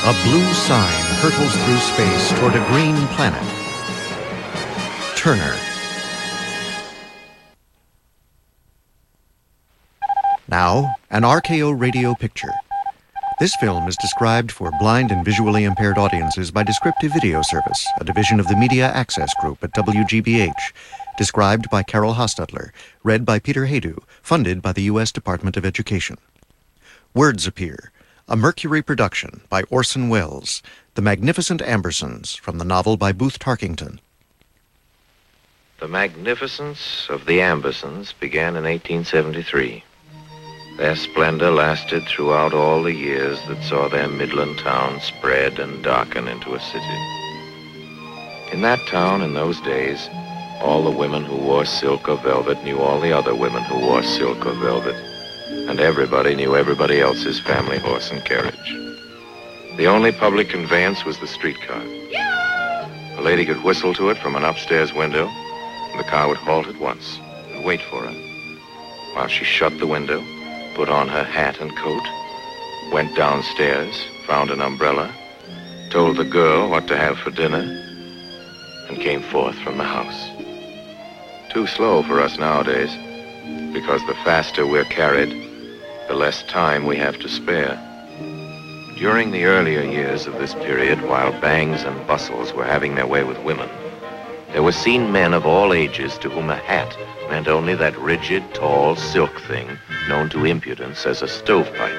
A blue sign hurtles through space toward a green planet. Turner. Now, an RKO radio picture. This film is described for blind and visually impaired audiences by Descriptive Video Service, a division of the Media Access Group at WGBH. Described by Carol Hostetler. Read by Peter Haydu. Funded by the U.S. Department of Education. Words appear. A Mercury production by Orson Welles. The Magnificent Ambersons, from the novel by Booth Tarkington. The magnificence of the Ambersons began in 1873. Their splendor lasted throughout all the years that saw their Midland town spread and darken into a city. In that town, in those days, all the women who wore silk or velvet knew all the other women who wore silk or velvet, and everybody knew everybody else's family horse and carriage. The only public conveyance was the streetcar. A lady could whistle to it from an upstairs window, and the car would halt at once and wait for her, while she shut the window, put on her hat and coat, went downstairs, found an umbrella, told the girl what to have for dinner, and came forth from the house. Too slow for us nowadays, because the faster we're carried, the less time we have to spare. During the earlier years of this period, while bangs and bustles were having their way with women, there were seen men of all ages to whom a hat meant only that rigid, tall, silk thing known to impudence as a stovepipe.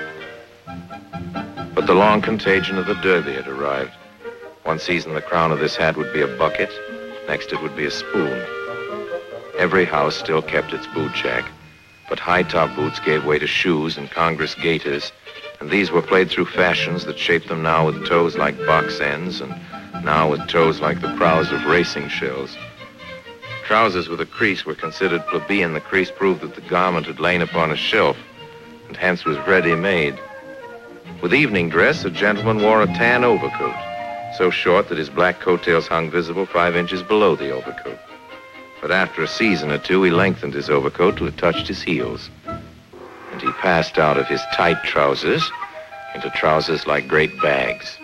But the long contagion of the derby had arrived. One season the crown of this hat would be a bucket, next it would be a spoon. Every house still kept its boot jack, but high-top boots gave way to shoes and Congress gaiters, and these were played through fashions that shaped them now with toes like box ends and now with toes like the prows of racing shells. Trousers with a crease were considered plebeian. The crease proved that the garment had lain upon a shelf and hence was ready-made. With evening dress, a gentleman wore a tan overcoat, so short that his black coattails hung visible 5 inches below the overcoat. But after a season or two, he lengthened his overcoat till it touched his heels, and he passed out of his tight trousers into trousers like great bags.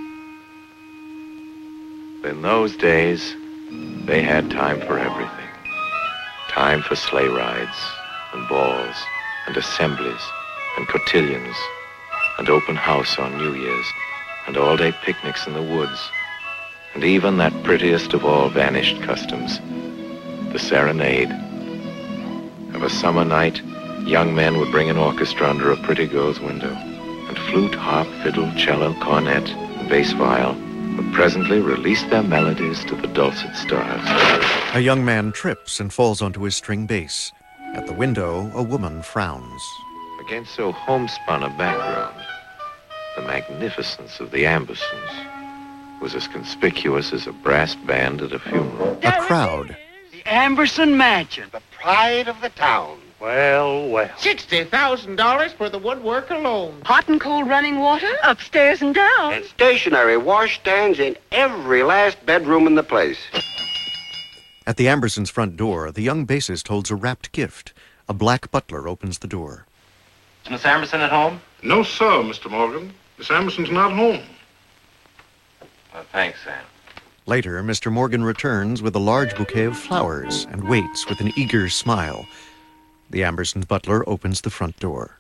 In those days, they had time for everything. Time for sleigh rides, and balls, and assemblies, and cotillions, and open house on New Year's, and all-day picnics in the woods, and even that prettiest of all vanished customs, the serenade. Of a summer night, young men would bring an orchestra under a pretty girl's window, and flute, harp, fiddle, cello, cornet, and bass viol would presently release their melodies to the dulcet stars. A young man trips and falls onto his string bass. At the window, a woman frowns. Against so homespun a background, the magnificence of the Ambersons was as conspicuous as a brass band at a funeral. A crowd. The Amberson Mansion. The pride of the town. Well. $60,000 for the woodwork alone. Hot and cold running water, upstairs and down. And stationary washstands in every last bedroom in the place. At the Ambersons' front door, the young bassist holds a wrapped gift. A black butler opens the door. Is Miss Amberson at home? No, sir, Mr. Morgan. Miss Amberson's not home. Well, thanks, Sam. Later, Mr. Morgan returns with a large bouquet of flowers and waits with an eager smile. The Ambersons' butler opens the front door.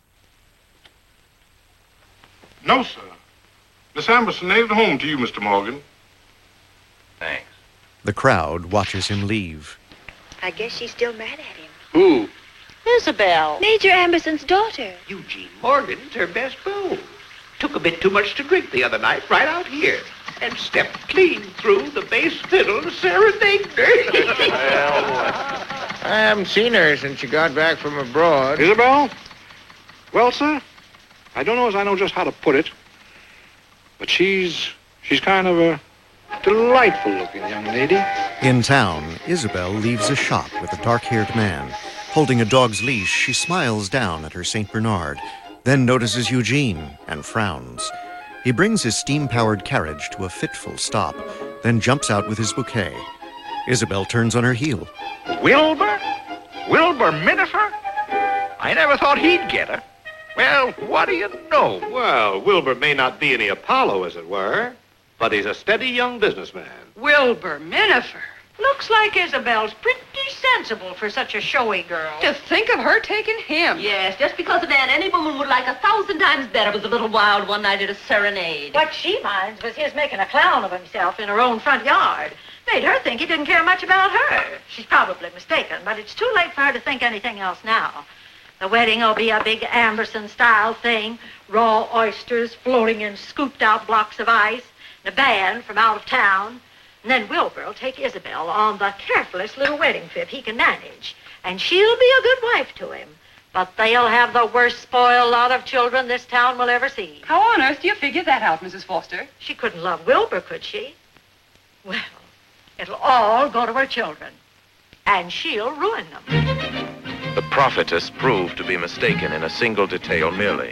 No, sir. Miss Amberson ain't at home to you, Mr. Morgan. Thanks. The crowd watches him leave. I guess she's still mad at him. Who? Isabel. Major Amberson's daughter. Eugene Morgan's her best beau. Took a bit too much to drink the other night, right out here, and stepped clean through the bass fiddle serenade. I haven't seen her since she got back from abroad. Isabel? Well, sir, I don't know as I know just how to put it, but she's kind of a delightful-looking young lady. In town, Isabel leaves a shop with a dark-haired man. Holding a dog's leash, she smiles down at her St. Bernard, then notices Eugene and frowns. He brings his steam-powered carriage to a fitful stop, then jumps out with his bouquet. Isabel turns on her heel. Wilbur? Wilbur Minifer? I never thought he'd get her. Well, what do you know? Well, Wilbur may not be any Apollo, as it were, but he's a steady young businessman. Wilbur Minifer. Looks like Isabel's pretty sensible for such a showy girl. To think of her taking him. Yes, just because of that, any woman would like 1,000 times better was a little wild one night at a serenade. What she minds was his making a clown of himself in her own front yard. Made her think he didn't care much about her. She's probably mistaken, but it's too late for her to think anything else now. The wedding will be a big Amberson-style thing. Raw oysters floating in scooped-out blocks of ice, and a band from out of town. And then Wilbur will take Isabel on the carefulest little wedding trip he can manage. And she'll be a good wife to him. But they'll have the worst spoiled lot of children this town will ever see. How on earth do you figure that out, Mrs. Foster? She couldn't love Wilbur, could she? Well, it'll all go to her children. And she'll ruin them. The prophetess proved to be mistaken in a single detail merely.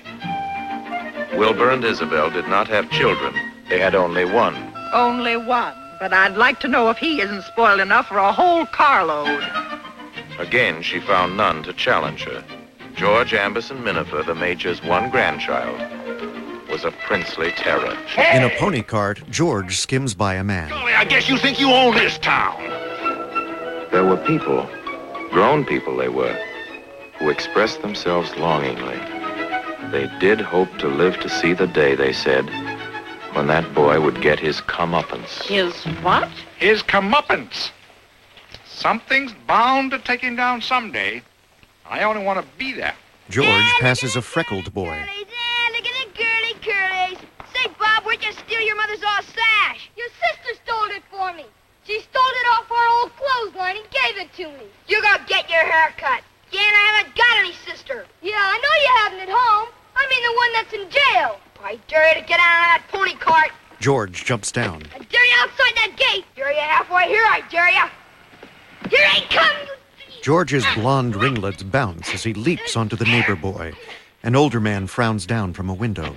Wilbur and Isabel did not have children. They had only one. Only one. But I'd like to know if he isn't spoiled enough for a whole carload. Again, she found none to challenge her. George Amberson Minifer, the Major's one grandchild, was a princely terror. In a pony cart, George skims by a man. Golly, I guess you think you own this town. There were people, grown people they were, who expressed themselves longingly. They did hope to live to see the day, they said, when that boy would get his comeuppance. His what? His comeuppance. Something's bound to take him down someday. I only want to be there. George passes a freckled boy. Look at the girly curlies. Say, Bob, where'd you steal your mother's old sash? Your sister stole it for me. She stole it off our old clothesline and gave it to me. You're gonna get your hair cut. Yeah, and I haven't got any sister. Yeah, I know you haven't at home. I mean the one that's in jail. I dare you to get out of that pony cart. George jumps down. I dare you outside that gate. Dare you halfway here, I dare you. Here I come, you... George's blonde ringlets bounce as he leaps onto the neighbor boy. An older man frowns down from a window.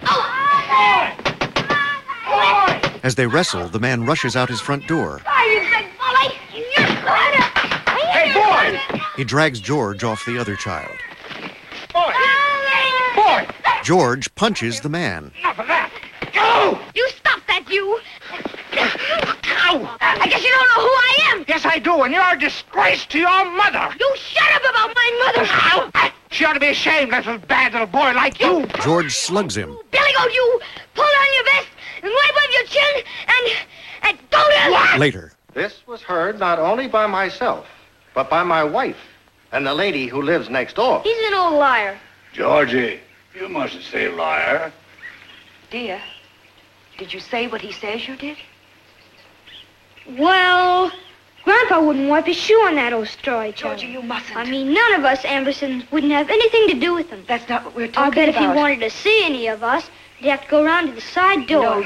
As they wrestle, the man rushes out his front door. You big bully. You're gonna... Hey, boy! He drags George off the other child. Boy! Boy! George punches the man. Enough of that! Go! You stop that, you. Ow! I guess you don't know who I am. Yes, I do, and you're a disgrace to your mother. You shut up about my mother. Ow! She ought to be ashamed of a bad little boy like you. George slugs him. Billy Goat, you. Pull down your vest and wipe up your chin and go to... Later. This was heard not only by myself, but by my wife and the lady who lives next door. He's an old liar. Georgie, you mustn't say liar. Dear, did you say what he says you did? Well, Grandpa wouldn't wipe his shoe on that old storyteller. Georgie, you mustn't. I mean, none of us Ambersons wouldn't have anything to do with him. That's not what we're I talking bet about. if he wanted to see any of us, he'd have to go around to the side door.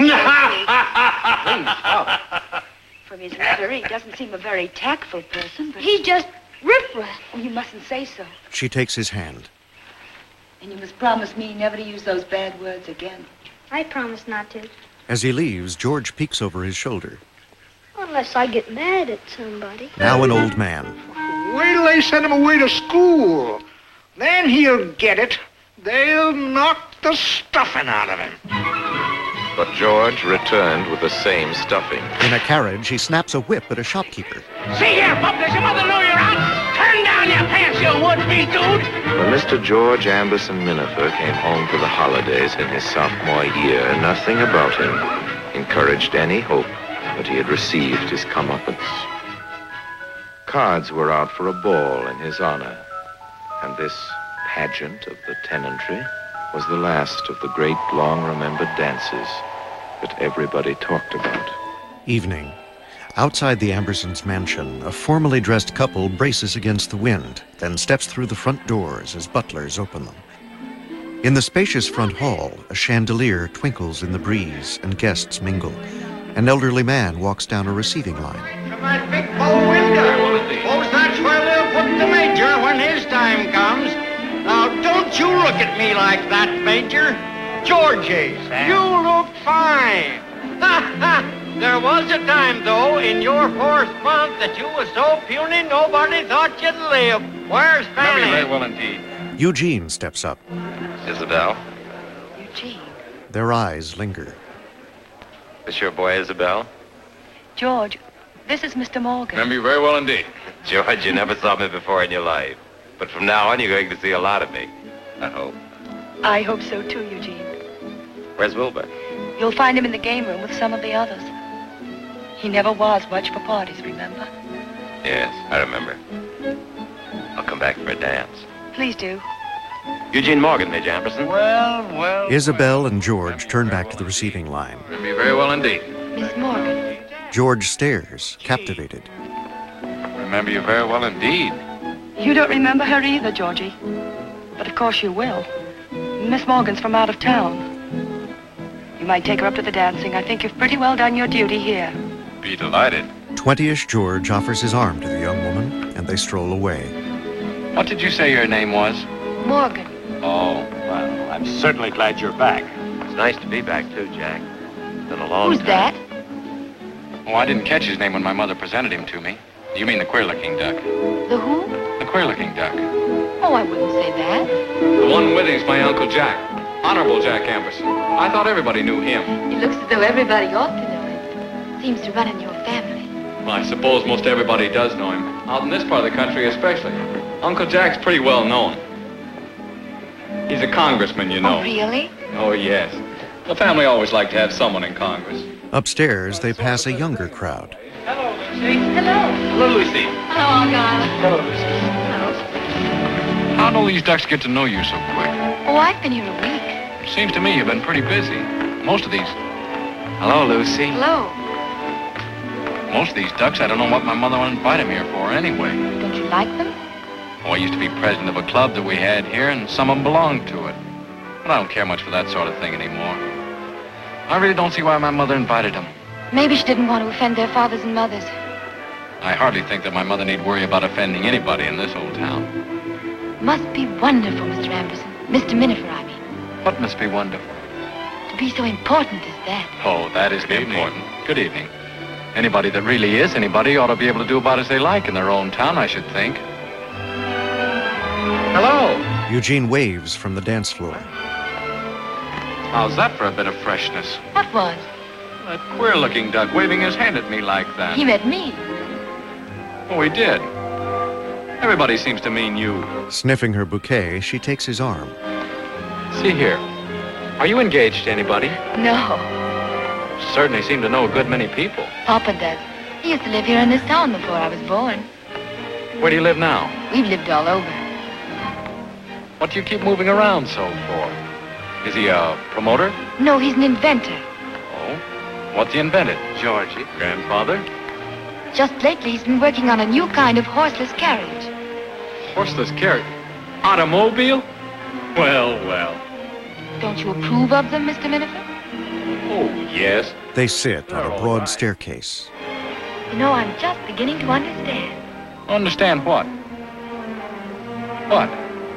From his letter, he doesn't seem a very tactful person, but... He's just riff-raff. Oh, you mustn't say so. She takes his hand. And you must promise me never to use those bad words again. I promise not to. As he leaves, George peeks over his shoulder. Unless I get mad at somebody. Now an old man. Wait till they send him away to school. Then he'll get it. They'll knock the stuffing out of him. But George returned with the same stuffing. In a carriage, he snaps a whip at a shopkeeper. See here, pup, does your mother know you're out? Turn down your pants, you would-be dude! When Mr. George Amberson Minifer came home for the holidays in his sophomore year, nothing about him encouraged any hope that he had received his comeuppance. Cards were out for a ball in his honor, and this pageant of the tenantry was the last of the great long-remembered dances that everybody talked about. Evening. Outside the Ambersons' mansion, a formally dressed couple braces against the wind, then steps through the front doors as butlers open them. In the spacious front hall, a chandelier twinkles in the breeze and guests mingle. An elderly man walks down a receiving line. To my big bow window. Suppose that's where they'll put the Major when his time comes. Now, don't you look at me like that, Major. Georgie, you look fine. Ha, ha. There was a time, though, in your 4th month that you was so puny nobody thought you'd live. Where's Fanny? Very well indeed. Eugene steps up. Isabel? Eugene. Their eyes linger. This your boy, Isabel? George, this is Mr. Morgan. Remember you very well indeed. George, you never saw me before in your life. But from now on, you're going to see a lot of me. I hope. I hope so too, Eugene. Where's Wilbur? You'll find him in the game room with some of the others. He never was much for parties, remember? Yes, I remember. I'll come back for a dance. Please do. Eugene Morgan, Major Amberson. Well. Isabel and George turn back to the receiving line. Remember you very well indeed. Miss Morgan. George stares, captivated. Remember you very well indeed. You don't remember her either, Georgie. But of course you will. Miss Morgan's from out of town. You might take her up to the dancing. I think you've pretty well done your duty here. Be delighted. 20-ish George offers his arm to the young woman, and they stroll away. What did you say your name was? Morgan. Oh, Well, I'm certainly glad you're back. it's nice to be back too, Jack. It's been a long Who's time. that? Oh, I didn't catch his name when my mother presented him to me. You mean the queer-looking duck? The who? The queer-looking duck. Oh, I wouldn't say that. The one with him's my Uncle Jack. Honorable Jack Amberson. I thought everybody knew him. He looks as though everybody ought to know him. Seems to run in your family. Well, I suppose most everybody does know him. Out in this part of the country especially. Uncle Jack's pretty well known. He's a congressman, you know. Oh, really? Oh, yes. The family always liked to have someone in Congress. Upstairs, they pass a younger crowd. Hello. Hello, Lucy. Hello, Argyle. Hello, Lucy. How'd all these ducks get to know you so quick? Oh, I've been here a week. It seems to me you've been pretty busy. Most of these... Hello, Lucy. Hello. Most of these ducks, I don't know what my mother would invite them here for anyway. Don't you like them? Oh, I used to be president of a club that we had here, and some of them belonged to it. But I don't care much for that sort of thing anymore. I really don't see why my mother invited them. Maybe she didn't want to offend their fathers and mothers. I hardly think that my mother need worry about offending anybody in this old town. Must be wonderful, Mr. Amberson. Mr. Minifer, I mean. What must be wonderful? To be so important as that. Oh, that isn't important. Good evening. Anybody that really is anybody ought to be able to do about as they like in their own town, I should think. Hello. Eugene waves from the dance floor. How's that for a bit of freshness? What was? That queer-looking duck waving his hand at me like that. He met me. Oh, he did. Everybody seems to mean you. Sniffing her bouquet, she takes his arm. See here. Are you engaged to anybody? No. Certainly seem to know a good many people. Papa does. He used to live here in this town before I was born. Where do you live now? We've lived all over. What do you keep moving around so for? Is he a promoter? No, he's an inventor. Oh? What's he invented? Georgie. Grandfather? Just lately, he's been working on a new kind of horseless carriage. Horseless carriage? Automobile? Well, well. Don't you approve of them, Mr. Minifer? Oh, yes. They sit on a broad staircase. You know, I'm just beginning to understand. Understand what? What?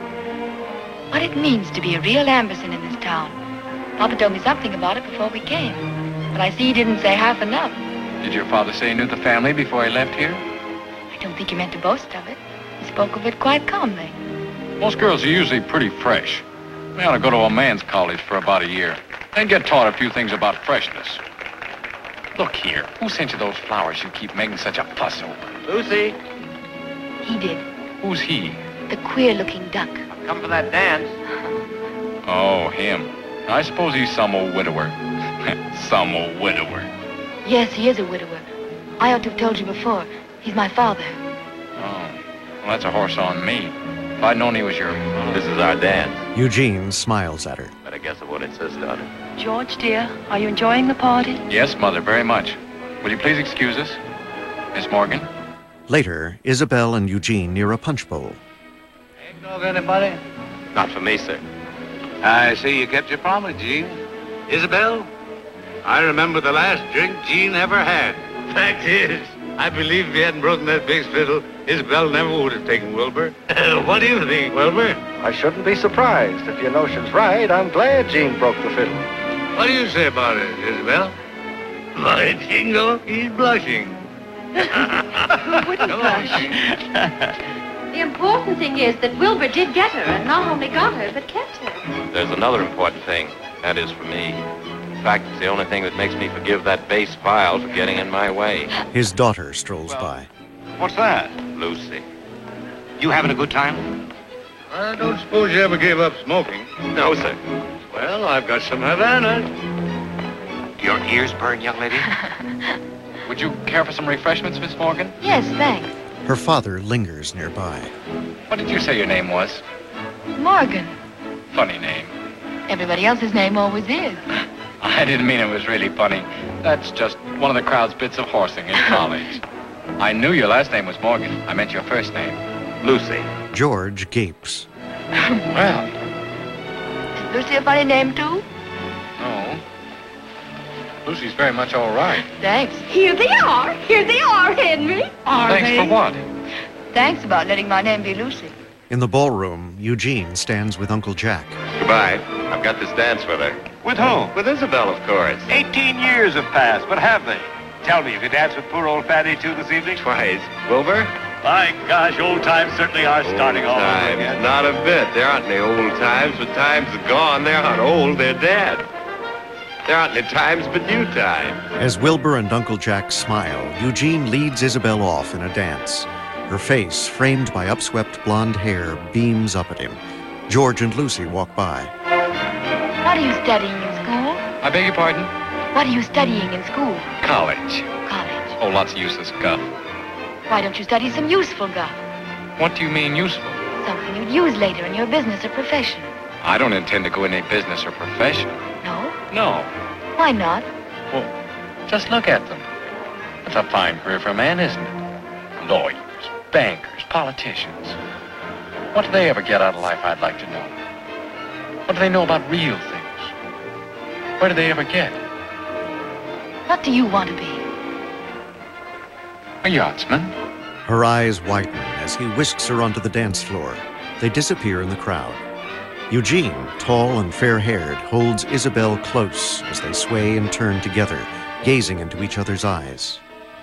What it means to be a real Amberson in this town. Papa told me something about it before we came. But I see he didn't say half enough. Did your father say he knew the family before he left here? I don't think he meant to boast of it. He spoke of it quite calmly. Most girls are usually pretty fresh. They ought to go to a man's college for about a year. Then get taught a few things about freshness. Look here. Who sent you those flowers you keep making such a fuss over? Lucy, He did. Who's he? The queer-looking duck. come for that dance. Oh, him. I suppose he's some old widower. Some old widower. Yes, he is a widower. I ought to have told you before. He's my father. Oh, well, that's a horse on me. If I'd known he was your... This is our dance. Eugene smiles at her. But I guess I won't insist on it. George, dear, are you enjoying the party? Yes, Mother, very much. Will you please excuse us? Miss Morgan? Later, Isabel and Eugene near a punch bowl. Eggnog, anybody? Not for me, sir. I see you kept your promise, Gene. Isabel, I remember the last drink Gene ever had. Fact is, I believe if he hadn't broken that big fiddle, Isabel never would have taken Wilbur. What do you think, Wilbur? I shouldn't be surprised. If your notion's right, I'm glad Gene broke the fiddle. What do you say about it, Isabel? My jingle, he's blushing. Who wouldn't blush? The important thing is that Wilbur did get her, and not only got her, but kept her. There's another important thing. That is for me. In fact, it's the only thing that makes me forgive that base Vile for getting in my way. His daughter strolls by. What's that? Lucy. You having a good time? I don't suppose you ever gave up smoking. No, sir. Well, I've got some Havana. Your ears burn, young lady? Would you care for some refreshments, Miss Morgan? Yes, thanks. Her father lingers nearby. What did you say your name was? Morgan. Funny name. Everybody else's name always is. I didn't mean it was really funny. That's just one of the crowd's bits of horsing in college. I knew your last name was Morgan. I meant your first name. Lucy. George gapes. Well. Is Lucy a funny name, too? No. Lucy's very much all right. Thanks. Here they are, Henry. Thanks for what? Thanks about letting my name be Lucy. In the ballroom, Eugene stands with Uncle Jack. Goodbye. I've got this dance with her. With whom? With Isabel, of course. 18 years have passed, but have they? Tell me, if you danced with poor old Fanny, too, this evening? Twice. Wilbur? My gosh, old times certainly are starting all over again. Not a bit. There aren't any old times, but times are gone. They're not old, they're dead. There aren't any times but new times. As Wilbur and Uncle Jack smile, Eugene leads Isabel off in a dance. Her face, framed by upswept blonde hair, beams up at him. George and Lucy walk by. What are you studying in school? I beg your pardon? What are you studying in school? College. College. Oh, lots of useless guff. Why don't you study some useful guff? What do you mean useful? Something you'd use later in your business or profession. I don't intend to go into any business or profession. No? No. Why not? Well, just look at them. It's a fine career for a man, isn't it? Lawyers, bankers, politicians. What do they ever get out of life, I'd like to know? What do they know about real things? Where do they ever get? What do you want to be? A yachtsman. Her eyes widen as he whisks her onto the dance floor. They disappear in the crowd. Eugene, tall and fair-haired, holds Isabel close as they sway and turn together, gazing into each other's eyes.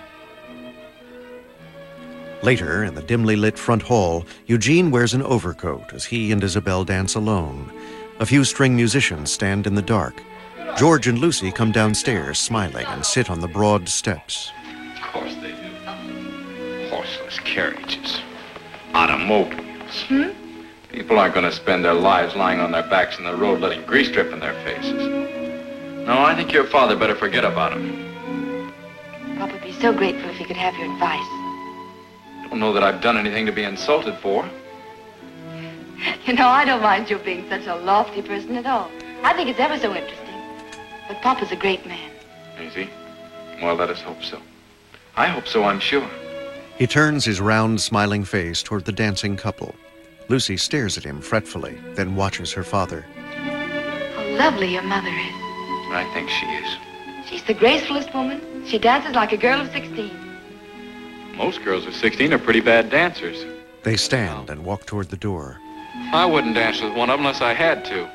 Later, in the dimly lit front hall, Eugene wears an overcoat as he and Isabel dance alone. A few string musicians stand in the dark. George and Lucy come downstairs, smiling, and sit on the broad steps. Of course they do. Horseless carriages. Automobiles. People aren't going to spend their lives lying on their backs in the road letting grease drip in their faces. No, I think your father better forget about him. Pop would be so grateful if he could have your advice. Don't know that I've done anything to be insulted for. You know, I don't mind you being such a lofty person at all. I think it's ever so interesting. But Papa's a great man. Is he? Well, let us hope so. I hope so, I'm sure. He turns his round, smiling face toward the dancing couple. Lucy stares at him fretfully, then watches her father. How lovely your mother is. I think she is. She's the gracefulest woman. She dances like a girl of 16. Most girls of 16 are pretty bad dancers. They stand and walk toward the door. I wouldn't dance with one of them unless I had to.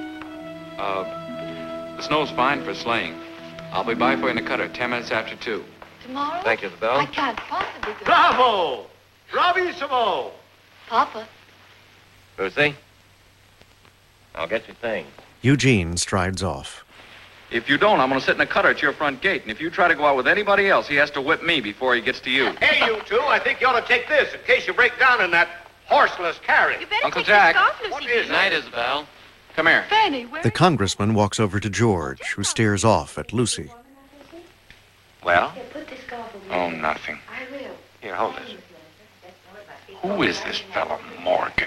The snow's fine for sleighing. I'll be by for you in the cutter, 10 minutes after 2. Tomorrow? Thank you, Isabel. I can't possibly go. Bravo! Bravissimo! Papa. Lucy, I'll get your things. Eugene strides off. If you don't, I'm going to sit in a cutter at your front gate. And if you try to go out with anybody else, he has to whip me before he gets to you. Hey, you two, I think you ought to take this in case you break down in that horseless carriage. You better Uncle take Jack. this off, Lucy. What is Night, it? Isabel. Come here. Fanny, where? The congressman walks over to George, who stares off at Lucy. Well, Put this scarf over Oh, nothing. I will. here, hold this. Who is this fellow, Morgan?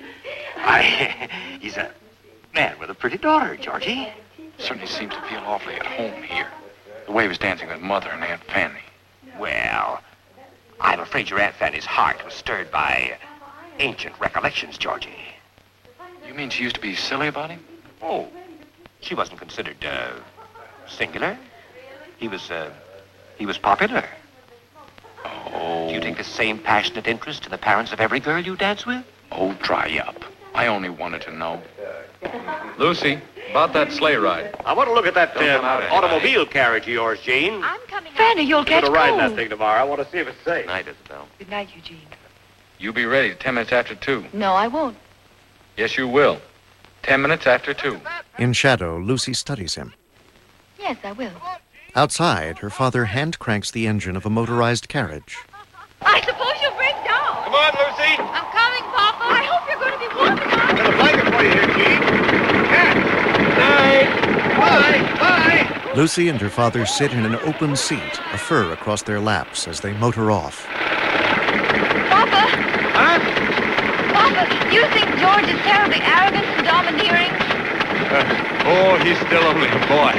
He's a man with a pretty daughter, Georgie. Certainly seems to feel awfully at home here. The way he was dancing with Mother and Aunt Fanny. Well, I'm afraid your Aunt Fanny's heart was stirred by ancient recollections, Georgie. You mean she used to be silly about him? Oh, she wasn't considered, singular. He was popular. Oh. Do you take the same passionate interest in the parents of every girl you dance with? Oh, dry up. I only wanted to know. Lucy, about that sleigh ride. I want to look at that Don't come out, automobile carriage of yours, Jean. I'm coming. Fanny, you'll catch I'm going to ride in cold. that thing tomorrow. I want to see if it's safe. Night, Isabel. Good night, Eugene. You be ready 10 minutes after 2. No, I won't. Yes, you will. 10 minutes after 2. In shadow, Lucy studies him. Yes, I will. Outside, her father hand cranks the engine of a motorized carriage. I suppose you'll break down. Come on, Lucy. I'm coming, Papa. I hope you're going to be warm enough. Got a blanket for you here, Gene. Night. Bye. Lucy and her father sit in an open seat, a fur across their laps as they motor off. Papa! Huh? Papa, you think George is terribly arrogant and domineering? He's still only a boy.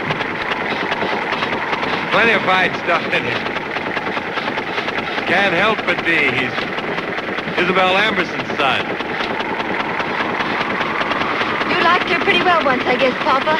Plenty of fine stuff in him. Can't help but be. He's Isabel Amberson's son. You liked her pretty well once, I guess, Papa.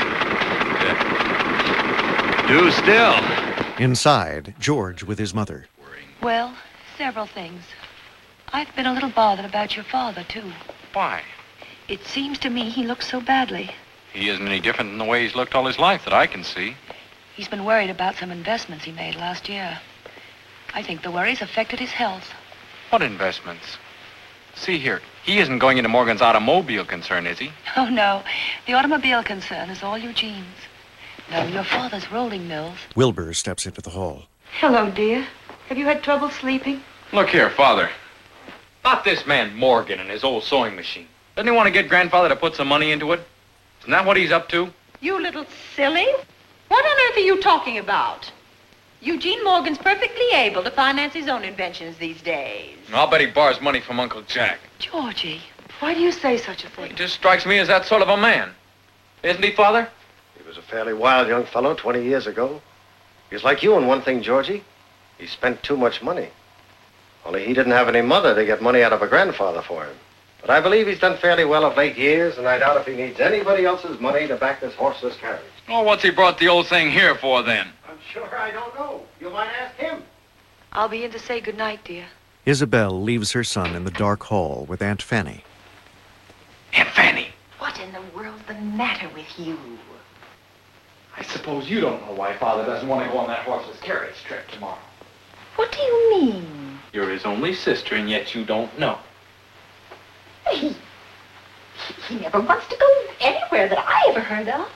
Do still. Inside, George with his mother. Well, several things. I've been a little bothered about your father, too. Why? It seems to me he looks so badly. He isn't any different than the way he's looked all his life that I can see. He's been worried about some investments he made last year. I think the worries affected his health. What investments? See here, he isn't going into Morgan's automobile concern, is he? Oh, no. The automobile concern is all Eugene's. No, your father's rolling mills. Wilbur steps into the hall. Hello, dear. Have you had trouble sleeping? Look here, Father. Not this man Morgan and his old sewing machine. Doesn't he want to get Grandfather to put some money into it? Isn't that what he's up to? You little silly. What on earth are you talking about? Eugene Morgan's perfectly able to finance his own inventions these days. I'll bet he borrows money from Uncle Jack. Georgie, why do you say such a thing? He just strikes me as that sort of a man. Isn't he, Father? He was a fairly wild young fellow 20 years ago. He was like you in one thing, Georgie. He spent too much money. Only he didn't have any mother to get money out of a grandfather for him. But I believe he's done fairly well of late years, and I doubt if he needs anybody else's money to back this horseless carriage. Oh, what's he brought the old thing here for, then? I'm sure I don't know. You might ask him. I'll be in to say goodnight, dear. Isabel leaves her son in the dark hall with Aunt Fanny. Aunt Fanny. What in the world's the matter with you? I suppose you don't know why Father doesn't want to go on that horseless carriage trip tomorrow. What do you mean? You're his only sister, and yet you don't know. He never wants to go anywhere that I ever heard of.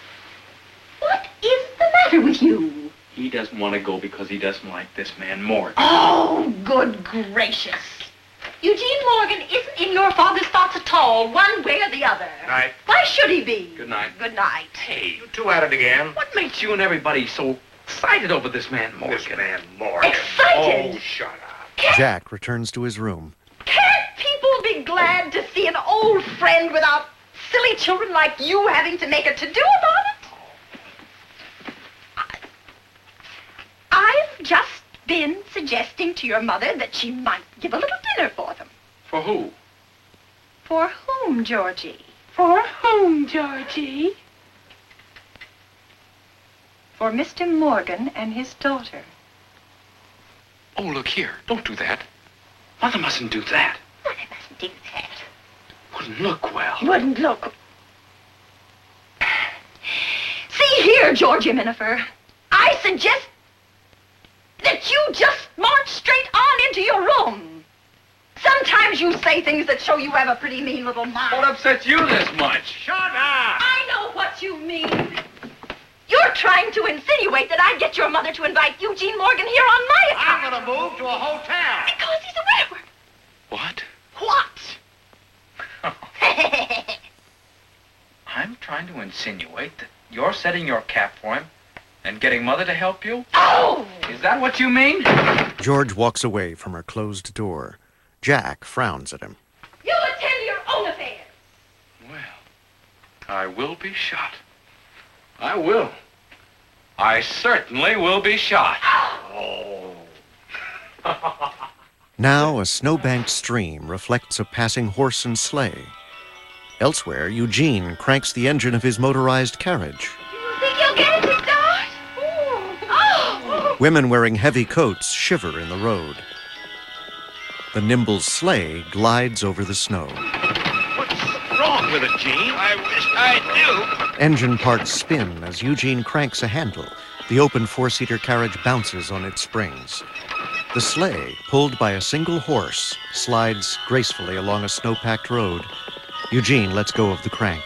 What is the matter with you? He doesn't want to go because he doesn't like this man Morgan. Oh, good gracious. Eugene Morgan isn't in your father's thoughts at all, one way or the other. Night. Why should he be? Good night. Good night. Hey, You two at it again. what makes you and everybody so excited over this man Morgan? This man Morgan. Excited? Oh, shut up. Jack returns to his room. Can't people be glad to see an old friend without silly children like you having to make a to-do about it? I've just been suggesting to your mother that she might give a little dinner for them. For who? For whom, Georgie? For whom, Georgie? For Mr. Morgan and his daughter. Oh, look here. Don't do that. Mother mustn't do that. Mother mustn't do that. Wouldn't look well. Wouldn't look. See here, Georgie Minifer. I suggest that you just march straight on into your room. Sometimes you say things that show you have a pretty mean little mind. What upsets you this much? Shut up. I know what you mean. You're trying to insinuate that I'd get your mother to invite Eugene Morgan here on my account. I'm going to move to a hotel. Because he's a widower. What? What? I'm trying to insinuate that you're setting your cap for him and getting Mother to help you? Oh! Is that what you mean? George walks away from her closed door. Jack frowns at him. You attend to your own affairs. Well, I will be shot. I will. I certainly will be shot. Oh. Now a snow-banked stream reflects a passing horse and sleigh. Elsewhere, Eugene cranks the engine of his motorized carriage. You think you'll get it to start? Oh! Women wearing heavy coats shiver in the road. The nimble sleigh glides over the snow. What's wrong with it, Gene? I wish I knew. Engine parts spin as Eugene cranks a handle. The open four-seater carriage bounces on its springs. The sleigh, pulled by a single horse, slides gracefully along a snow-packed road. Eugene lets go of the crank.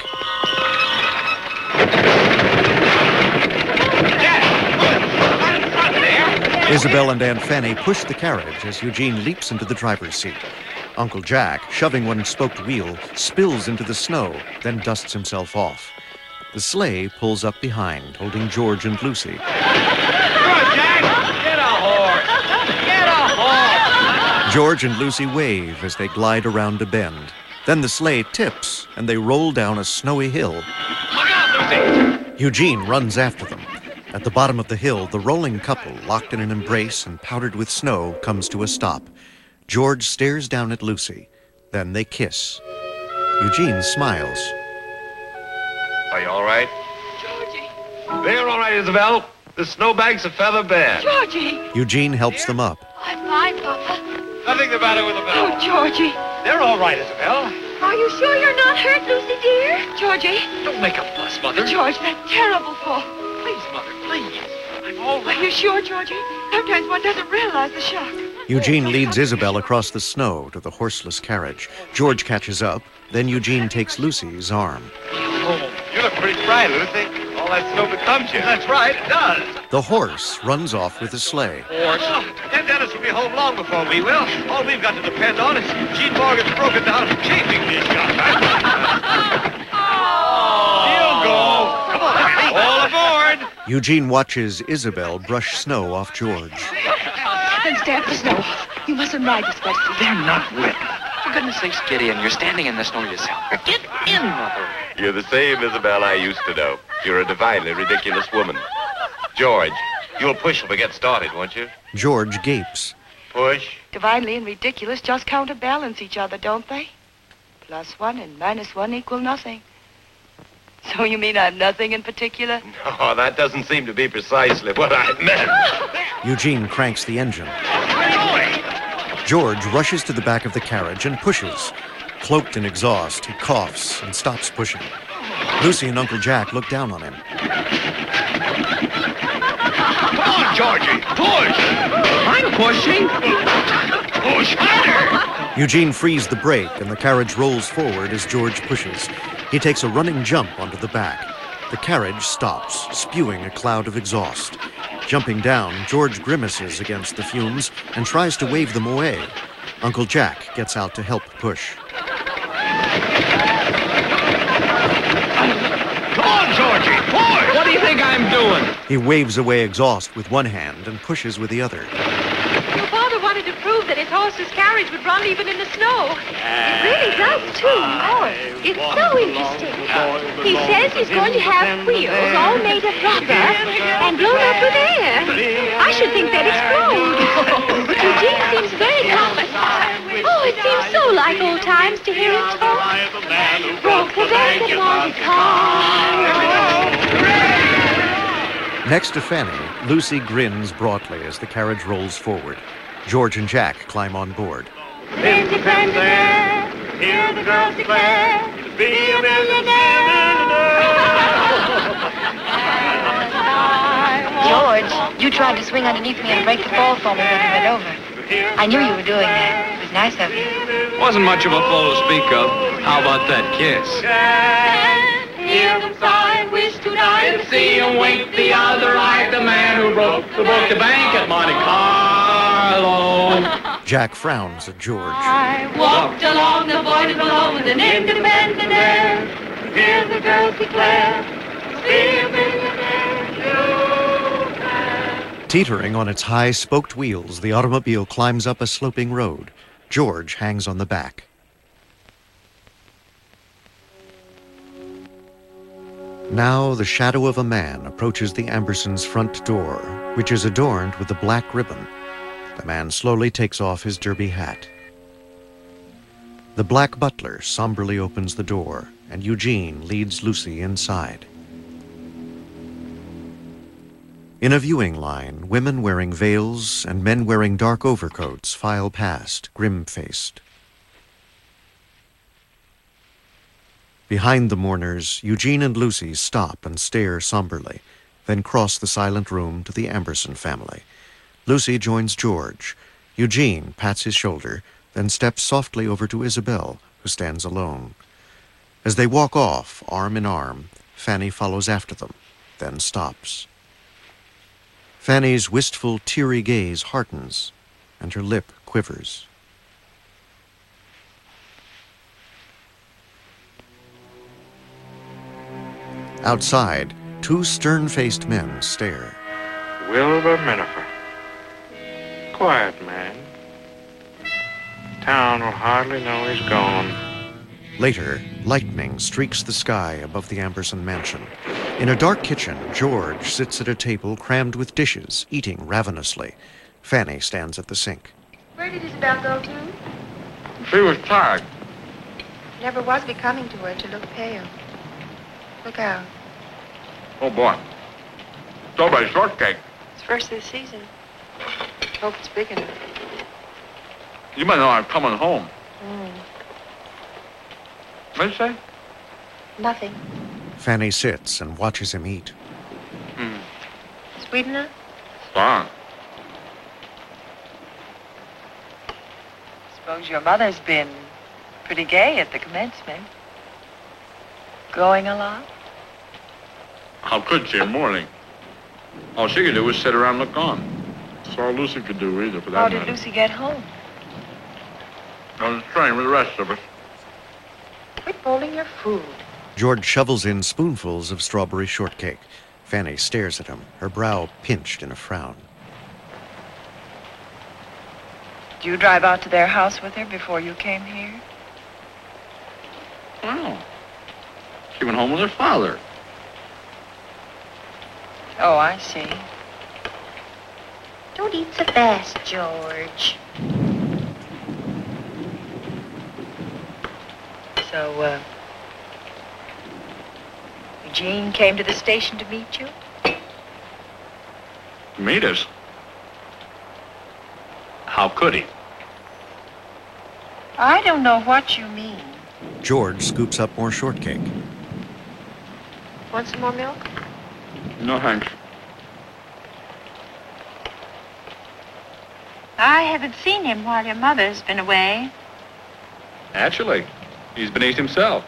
Isabel and Aunt Fanny push the carriage as Eugene leaps into the driver's seat. Uncle Jack, shoving one spoked wheel, spills into the snow, then dusts himself off. The sleigh pulls up behind, holding George and Lucy. Come on, Jack! Get a horse! Get a horse! George and Lucy wave as they glide around a bend. Then the sleigh tips, and they roll down a snowy hill. Look out, Lucy! Eugene runs after them. At the bottom of the hill, the rolling couple, locked in an embrace and powdered with snow, comes to a stop. George stares down at Lucy. Then they kiss. Eugene smiles. Are you all right? Georgie! They're all right, Isabel. The snowbank's a feather bed. Georgie! Eugene helps them up. I'm fine, Papa. Nothing the matter with Isabel. Oh, Georgie! They're all right, Isabel. Are you sure you're not hurt, Lucy, dear? Georgie! Don't make a fuss, Mother. George, that terrible fall. Please, Mother, please. I'm all Are right. you sure, Georgie? Sometimes one doesn't realize the shock. Eugene leads Isabel across the snow to the horseless carriage. George catches up. Then Eugene takes Lucy's arm. Oh, you look pretty frightened, Lucy. All that snow becomes you. That's right, it does. The horse runs off with the sleigh. Horse. Aunt Dennis will be home long before we will. All we've got to depend on is Gene Morgan's broken down chafing dish gun. He'll go. Come on, Fanny. All aboard. Eugene watches Isabel brush snow off George. Then stamp the snow. You mustn't ride this way. They're not wet. For goodness sakes, get in. You're standing in the snow yourself. Get in, Mother. You're the same Isabel I used to know. You're a divinely ridiculous woman. George, you'll push if we get started, won't you? George gapes. Push. Divinely and ridiculous just counterbalance each other, don't they? +1 and -1 equal nothing. So you mean I'm nothing in particular? Oh, that doesn't seem to be precisely what I meant. Eugene cranks the engine. George rushes to the back of the carriage and pushes. Cloaked in exhaust, he coughs and stops pushing. Lucy and Uncle Jack look down on him. Come on, Georgie. Push. I'm pushing. Push harder. Eugene frees the brake and the carriage rolls forward as George pushes. He takes a running jump onto the back. The carriage stops, spewing a cloud of exhaust. Jumping down, George grimaces against the fumes and tries to wave them away. Uncle Jack gets out to help push. Come on, Georgie. Push. What do you think I'm doing? He waves away exhaust with one hand and pushes with the other. Your father wanted to prove that his horse's carriage would run even in the snow. It really does, too. Oh, it's so interesting. He says he's going to have wheels all made of rubber and blown up with air. I should think they'd explode. Eugene seems very confident. Oh, it seems so like old times to hear him talk. Broke the bank and wanted car. Next to Fanny, Lucy grins broadly as the carriage rolls forward. George and Jack climb on board. Independent, hear the girls declare, be a George, you tried to swing underneath me and break the fall for me when you went over. I knew you were doing that. It was nice of you. Wasn't much of a fall to speak of. How about that kiss? Hear them sigh, wish to die And see him wink the other eye, the man who broke the bank at Monte Carlo. Jack frowns at George. I walked along the void below with an independent air. Hear the girls declare, be a millionaire, you can. Teetering on its high spoked wheels, the automobile climbs up a sloping road. George hangs on the back. Now the shadow of a man approaches the Ambersons' front door, which is adorned with a black ribbon. The man slowly takes off his derby hat. The black butler somberly opens the door, and Eugene leads Lucy inside. In a viewing line, women wearing veils and men wearing dark overcoats file past, grim-faced. Behind the mourners, Eugene and Lucy stop and stare somberly, then cross the silent room to the Amberson family. Lucy joins George. Eugene pats his shoulder, then steps softly over to Isabel, who stands alone. As they walk off, arm in arm, Fanny follows after them, then stops. Fanny's wistful, teary gaze hardens, and her lip quivers. Outside, two stern-faced men stare. Wilbur Minifer. Quiet man. Town will hardly know he's gone. Later, lightning streaks the sky above the Amberson mansion. In a dark kitchen, George sits at a table crammed with dishes, eating ravenously. Fanny stands at the sink. Where did Isabel go to? She was tired. Never was becoming to her to look pale. Look out. Oh, boy. Strawberry shortcake. It's first this season. Hope it's big enough. You might know I'm coming home. What'd you say? Nothing. Fanny sits and watches him eat. Sweet enough? Fine. Suppose your mother's been pretty gay at the commencement. Going a lot? How could she in morning? All she could do was sit around and look on. That's all Lucy could do either, for that How matter. did Lucy get home? On the train with the rest of us. Quit folding your food. George shovels in spoonfuls of strawberry shortcake. Fanny stares at him, her brow pinched in a frown. Did you drive out to their house with her before you came here? Well, she went home with her father. Oh, I see. Don't eat so fast, George. So, Eugene came to the station to meet you? Meet us? How could he? I don't know what you mean. George scoops up more shortcake. Want some more milk? No, thanks. I haven't seen him while your mother's been away. Naturally. He's been east himself.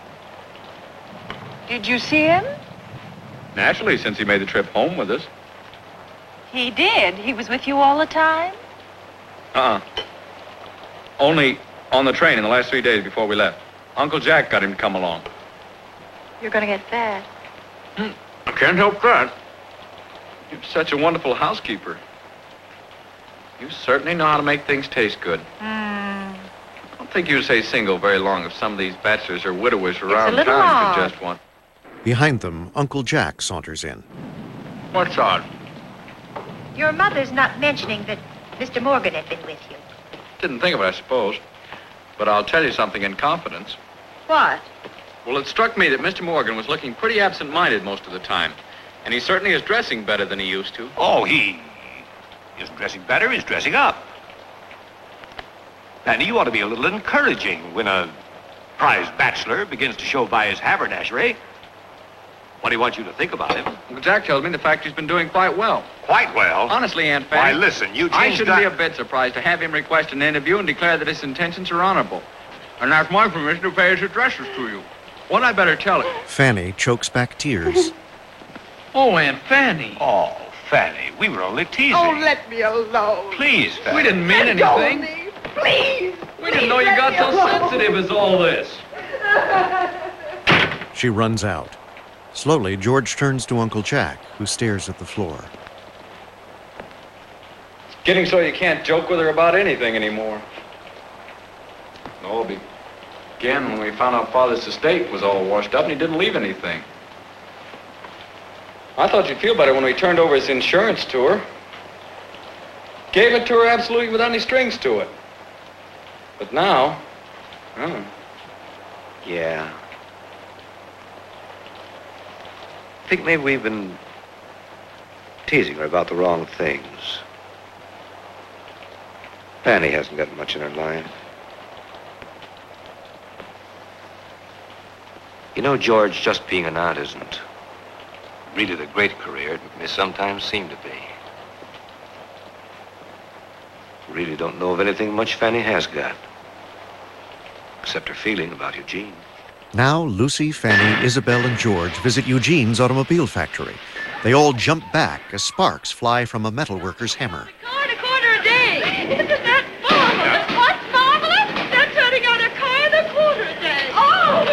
Did you see him? Naturally, since he made the trip home with us. He did. He was with you all the time? Only on the train in the last 3 days before we left. Uncle Jack got him to come along. You're gonna get fat. I can't help that. You're such a wonderful housekeeper. You certainly know how to make things taste good. I don't think you'd stay single very long if some of these bachelors or widowers around little town odd. could just want. Behind them, Uncle Jack saunters in. What's odd? Your mother's not mentioning that Mr. Morgan had been with you. Didn't think of it, I suppose. But I'll tell you something in confidence. What? Well, it struck me that Mr. Morgan was looking pretty absent-minded most of the time. And he certainly is dressing better than he used to. Oh, he isn't dressing better, he's dressing up. Fanny, you ought to be a little encouraging when a prize bachelor begins to show by his haberdashery. What do you want you to think about him? Uncle Jack tells me the fact he's been doing quite well. Quite well. Honestly, Aunt Fanny. Why, listen, I Eugene's shouldn't be a bit surprised to have him request an interview and declare that his intentions are honorable. And ask my permission to pay his addresses to you. What I better tell him? Fanny chokes back tears. Oh, Aunt Fanny. Oh, Fanny, we were only teasing. Oh, let me alone. Please, Fanny. We didn't mean Let go of anything. me. Please. We didn't know you got so sensitive as all this. She runs out. Slowly, George turns to Uncle Jack, who stares at the floor. It's getting so you can't joke with her about anything anymore. It all began when we found out Father's estate was all washed up and he didn't leave anything. I thought you'd feel better when we turned over his insurance to her. Gave it to her absolutely without any strings to it. But now, Yeah. I think maybe we've been teasing her about the wrong things. Fanny hasn't got much in her life. You know, George, just being an aunt isn't really the great career it may sometimes seem to be. Really don't know of anything much Fanny has got. Except her feeling about Eugene. Now, Lucy, Fanny, Isabel, and George visit Eugene's automobile factory. They all jump back as sparks fly from a metalworker's hammer. A quarter a day. Isn't that marvelous? What's marvelous? They're turning out a car and a quarter a day. Oh!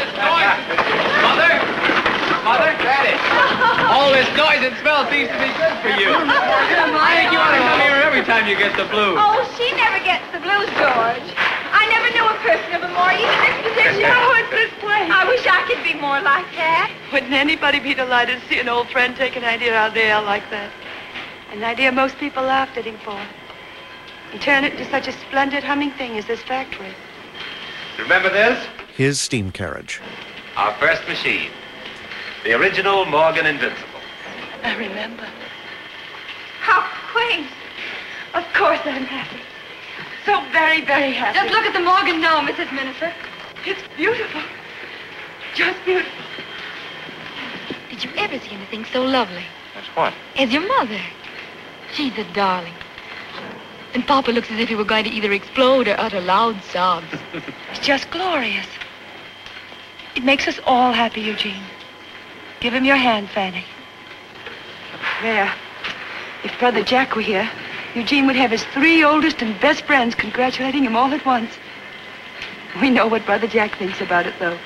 Mother, Daddy. All this noise and smell seems to be good for you. I think you ought to come here every time you get the blues. Oh, she never gets the blues, George. I never knew a person of a more even disposition. Oh, it's this place. I wish I could be more like that. Wouldn't anybody be delighted to see an old friend take an idea out of the air like that? An idea most people laughed at him for. And turn it into such a splendid humming thing as this factory. Remember this? His steam carriage. Our first machine. The original Morgan Invincible. I remember. How quaint. Of course I'm happy. So very, very happy. Just look at the Morgan now, Mrs. Minister. It's beautiful. Just beautiful. Did you ever see anything so lovely? That's what? As your mother. She's a darling. And Papa looks as if he were going to either explode or utter loud sobs. It's just glorious. It makes us all happy, Eugene. Give him your hand, Fanny. There. If Brother Jack were here, Eugene would have his 3 oldest and best friends congratulating him all at once. We know what Brother Jack thinks about it, though.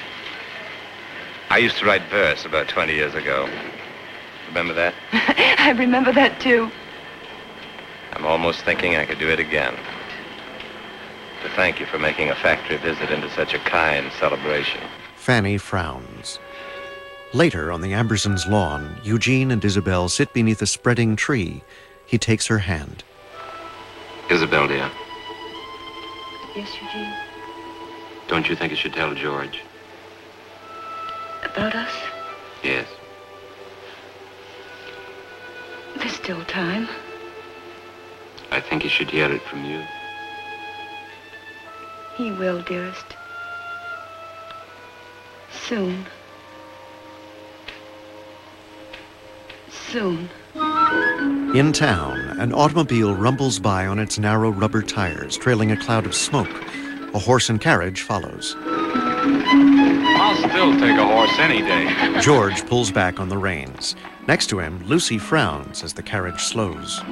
I used to write verse about 20 years ago. Remember that? I remember that, too. I'm almost thinking I could do it again. To thank you for making a factory visit into such a kind celebration. Fanny frowns. Later, on the Ambersons' lawn, Eugene and Isabel sit beneath a spreading tree. He takes her hand. Isabel, dear, Yes, Eugene? don't you think I should tell George? About us? Yes. There's still time. I think he should hear it from you. He will, dearest. Soon. Soon. In town, an automobile rumbles by on its narrow rubber tires, trailing a cloud of smoke. A horse and carriage follows. I'll still take a horse any day. George pulls back on the reins. Next to him, Lucy frowns as the carriage slows.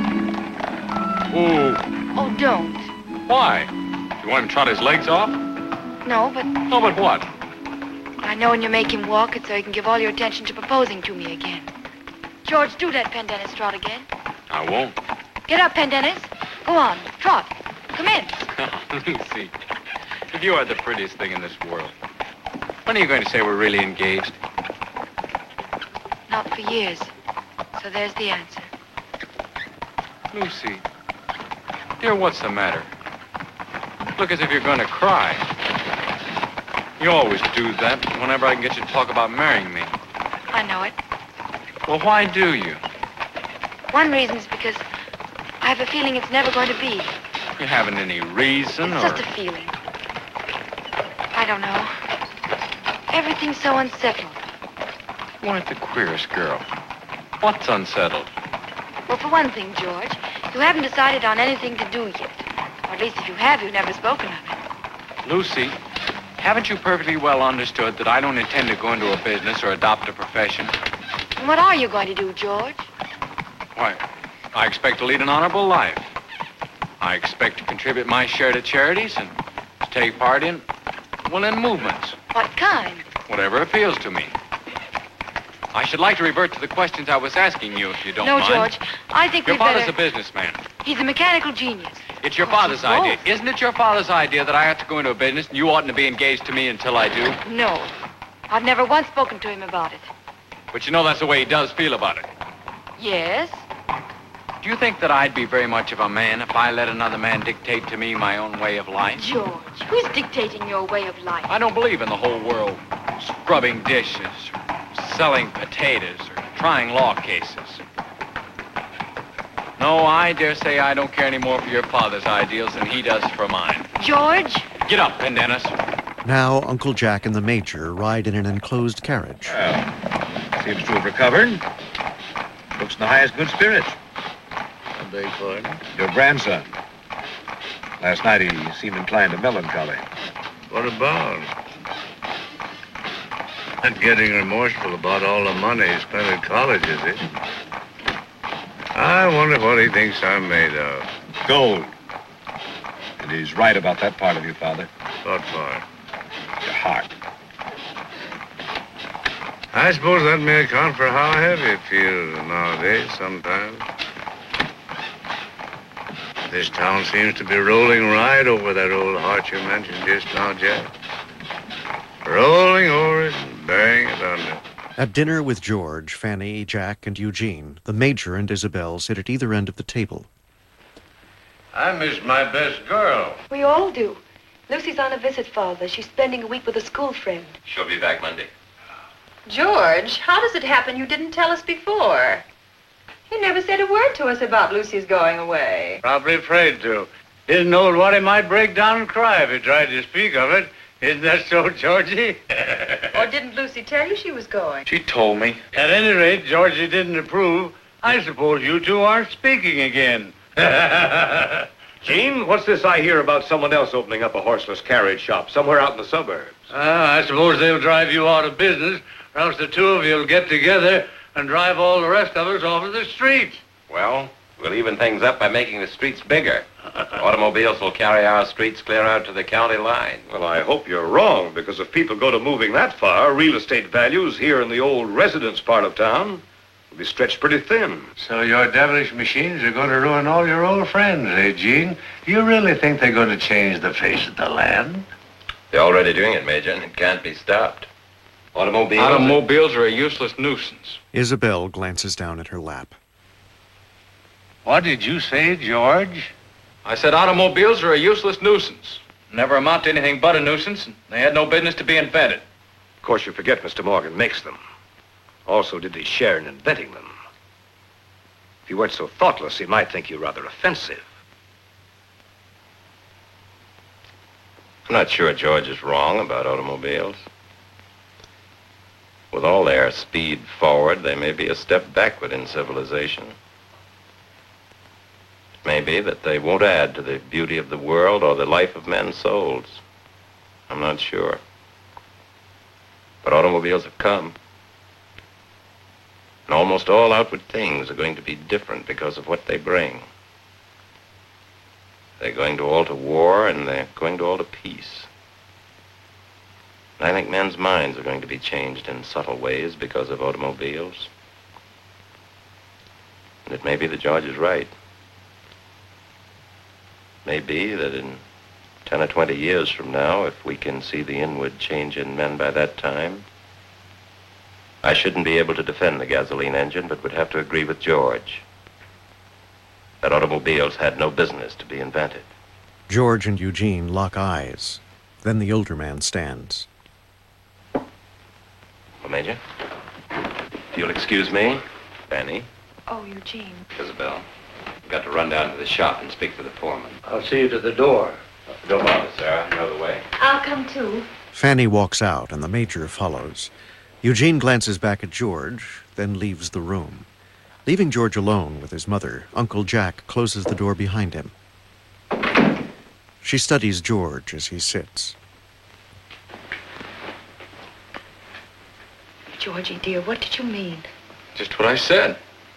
Ooh. Oh, don't. Why? You want him to trot his legs off? No, but No, but what? I know when you make him walk, it's so he can give all your attention to proposing to me again. George, do that Pendennis trot again. I won't. Get up, Pendennis. Go on, trot. Come in. Lucy, if you are the prettiest thing in this world, when are you going to say we're really engaged? Not for years. So there's the answer. Lucy, dear, what's the matter? Look as if you're going to cry. You always do that whenever I can get you to talk about marrying me. I know it. Well, why do you? One reason is because I have a feeling it's never going to be. You haven't any reason, It's just a feeling. I don't know. Everything's so unsettled. You aren't the queerest girl. What's unsettled? Well, for one thing, George, you haven't decided on anything to do yet. Or at least if you have, you've never spoken of it. Lucy, haven't you perfectly well understood that I don't intend to go into a business or adopt a profession? And what are you going to do, George? Why, I expect to lead an honorable life. I expect to contribute my share to charities and to take part in, well, in movements. What kind? Whatever appeals to me. I should like to revert to the questions I was asking you, if you don't No, mind. George, I think Your we'd better... father's a businessman. He's a mechanical genius. It's your Oh, father's she's both. idea. Isn't it your father's idea that I have to go into a business and you oughtn't to be engaged to me until I do? No. I've never once spoken to him about it. But you know that's the way he does feel about it. Yes? Do you think that I'd be very much of a man if I let another man dictate to me my own way of life? George, who's dictating your way of life? I don't believe in the whole world scrubbing dishes, selling potatoes, or trying law cases. No, I dare say I don't care any more for your father's ideals than he does for mine. George? Get up, Pendennis. Now, Uncle Jack and the Major ride in an enclosed carriage. Seems to have recovered. Looks in the highest good spirits. Your grandson. Last night he seemed inclined to melancholy. What about? Not getting remorseful about all the money he spent at college, is he? I wonder what he thinks I'm made of. Gold. And he's right about that part of you, Father. What part? Your heart. I suppose that may account for how heavy it feels nowadays sometimes. This town seems to be rolling right over that old heart you mentioned just now, Jack. Rolling over it and burying it under. At dinner with George, Fanny, Jack, and Eugene, the Major and Isabel sit at either end of the table. I miss my best girl. We all do. Lucy's on a visit, Father. She's spending a week with a school friend. She'll be back Monday. George, how does it happen you didn't tell us before? You never said a word to us about Lucy's going away. Probably afraid to. His old Waddy might break down and cry if he tried to speak of it. Isn't that so, Georgie? Or didn't Lucy tell you she was going? She told me. At any rate, Georgie didn't approve. I suppose you two aren't speaking again. Gene, what's this I hear about someone else opening up a horseless carriage shop somewhere out in the suburbs? I suppose they'll drive you out of business, or else the two of you will get together and drive all the rest of us off of the street. Well, we'll even things up by making the streets bigger. Automobiles will carry our streets clear out to the county line. Well, I hope you're wrong, because if people go to moving that far, real estate values here in the old residence part of town will be stretched pretty thin. So your devilish machines are going to ruin all your old friends, eh, Gene? You really think they're going to change the face of the land? They're already doing it, Major, and it can't be stopped. Automobiles are a useless nuisance. Isabel glances down at her lap. What did you say, George? I said automobiles are a useless nuisance. Never amount to anything but a nuisance, and they had no business to be invented. Of course, you forget Mr. Morgan makes them. Also, did he share in inventing them? If you weren't so thoughtless, he might think you rather offensive. I'm not sure George is wrong about automobiles. With all their speed forward, they may be a step backward in civilization. It may be that they won't add to the beauty of the world or the life of men's souls. I'm not sure. But automobiles have come. And almost all outward things are going to be different because of what they bring. They're going to alter war, and they're going to alter peace. And I think men's minds are going to be changed in subtle ways because of automobiles. And it may be that George is right. It may be that in 10 or 20 years from now, if we can see the inward change in men by that time, I shouldn't be able to defend the gasoline engine, but would have to agree with George that automobiles had no business to be invented. George and Eugene lock eyes. Then the older man stands. Well, Major, if you'll excuse me, Fanny. Oh, Eugene. Isabel, I've got to run down to the shop and speak to the foreman. I'll see you to the door. Don't bother, Sarah. I know the way. I'll come too. Fanny walks out, and the Major follows. Eugene glances back at George, then leaves the room. Leaving George alone with his mother, Uncle Jack closes the door behind him. She studies George as he sits. Georgie, dear, what did you mean? Just what I said.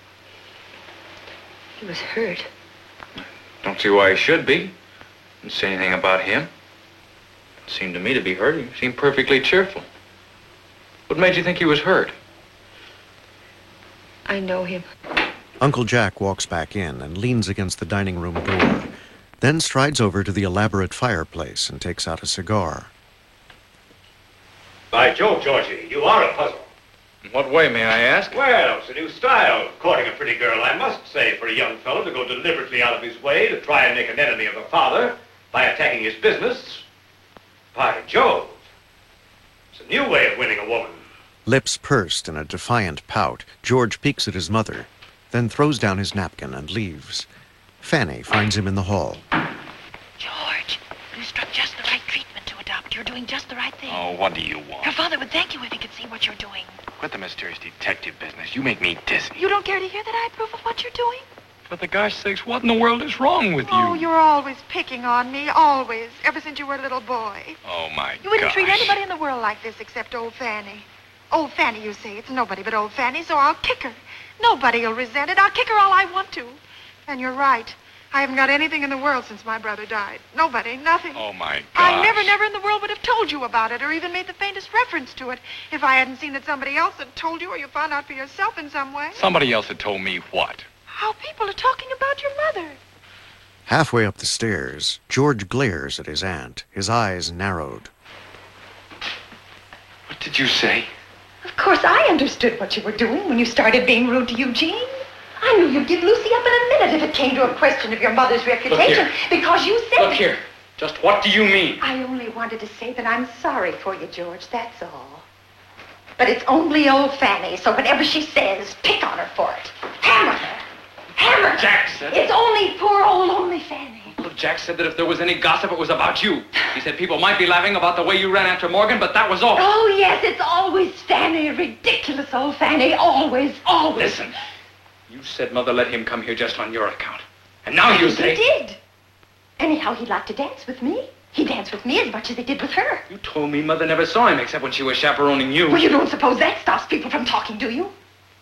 He was hurt. Don't see why he should be. Didn't say anything about him. It seemed to me to be hurt. He seemed perfectly cheerful. What made you think he was hurt? I know him. Uncle Jack walks back in and leans against the dining room door, then strides over to the elaborate fireplace and takes out a cigar. By Jove, Georgie, you are a puzzle. In what way, may I ask? Well, it's a new style, courting a pretty girl, I must say, for a young fellow to go deliberately out of his way to try and make an enemy of a father by attacking his business. By Jove, it's a new way of winning a woman. Lips pursed in a defiant pout, George peeks at his mother, then throws down his napkin and leaves. Fanny finds him in the hall. George, you struck just the right treatment to adopt. You're doing just the right thing. Oh, what do you want? Your father would thank you if he could see what you're doing. Quit the mysterious detective business. You make me dizzy. You don't care to hear that I approve of what you're doing? For the gosh sakes, what in the world is wrong with you? Oh, you're always picking on me, always, ever since you were a little boy. Oh, my You wouldn't gosh. treat anybody in the world like this except old Fanny. Old Fanny, you say. It's nobody but old Fanny, so I'll kick her. Nobody'll resent it. I'll kick her all I want to. And you're right. I haven't got anything in the world since my brother died. Nobody, nothing. Oh, my gosh. I never in the world would have told you about it or even made the faintest reference to it if I hadn't seen that somebody else had told you or you found out for yourself in some way. Somebody else had told me what? How people are talking about your mother. Halfway up the stairs, George glares at his aunt, his eyes narrowed. What did you say? Of course, I understood what you were doing when you started being rude to Eugene. I knew you'd give Lucy up in a minute if it came to a question of your mother's reputation, because you said... Look here. Just what do you mean? I only wanted to say that I'm sorry for you, George, that's all. But it's only old Fanny, so whatever she says, pick on her for it. Hammer her. Hammer her. Jack said... It's only poor old lonely Fanny. Uncle Jack said that if there was any gossip, it was about you. He said people might be laughing about the way you ran after Morgan, but that was all. Oh, yes, it's always Fanny, ridiculous old Fanny, always, always. Listen, you said Mother let him come here just on your account. And now you say... He did. Anyhow, he'd like to dance with me. He danced with me as much as he did with her. You told me Mother never saw him except when she was chaperoning you. Well, you don't suppose that stops people from talking, do you?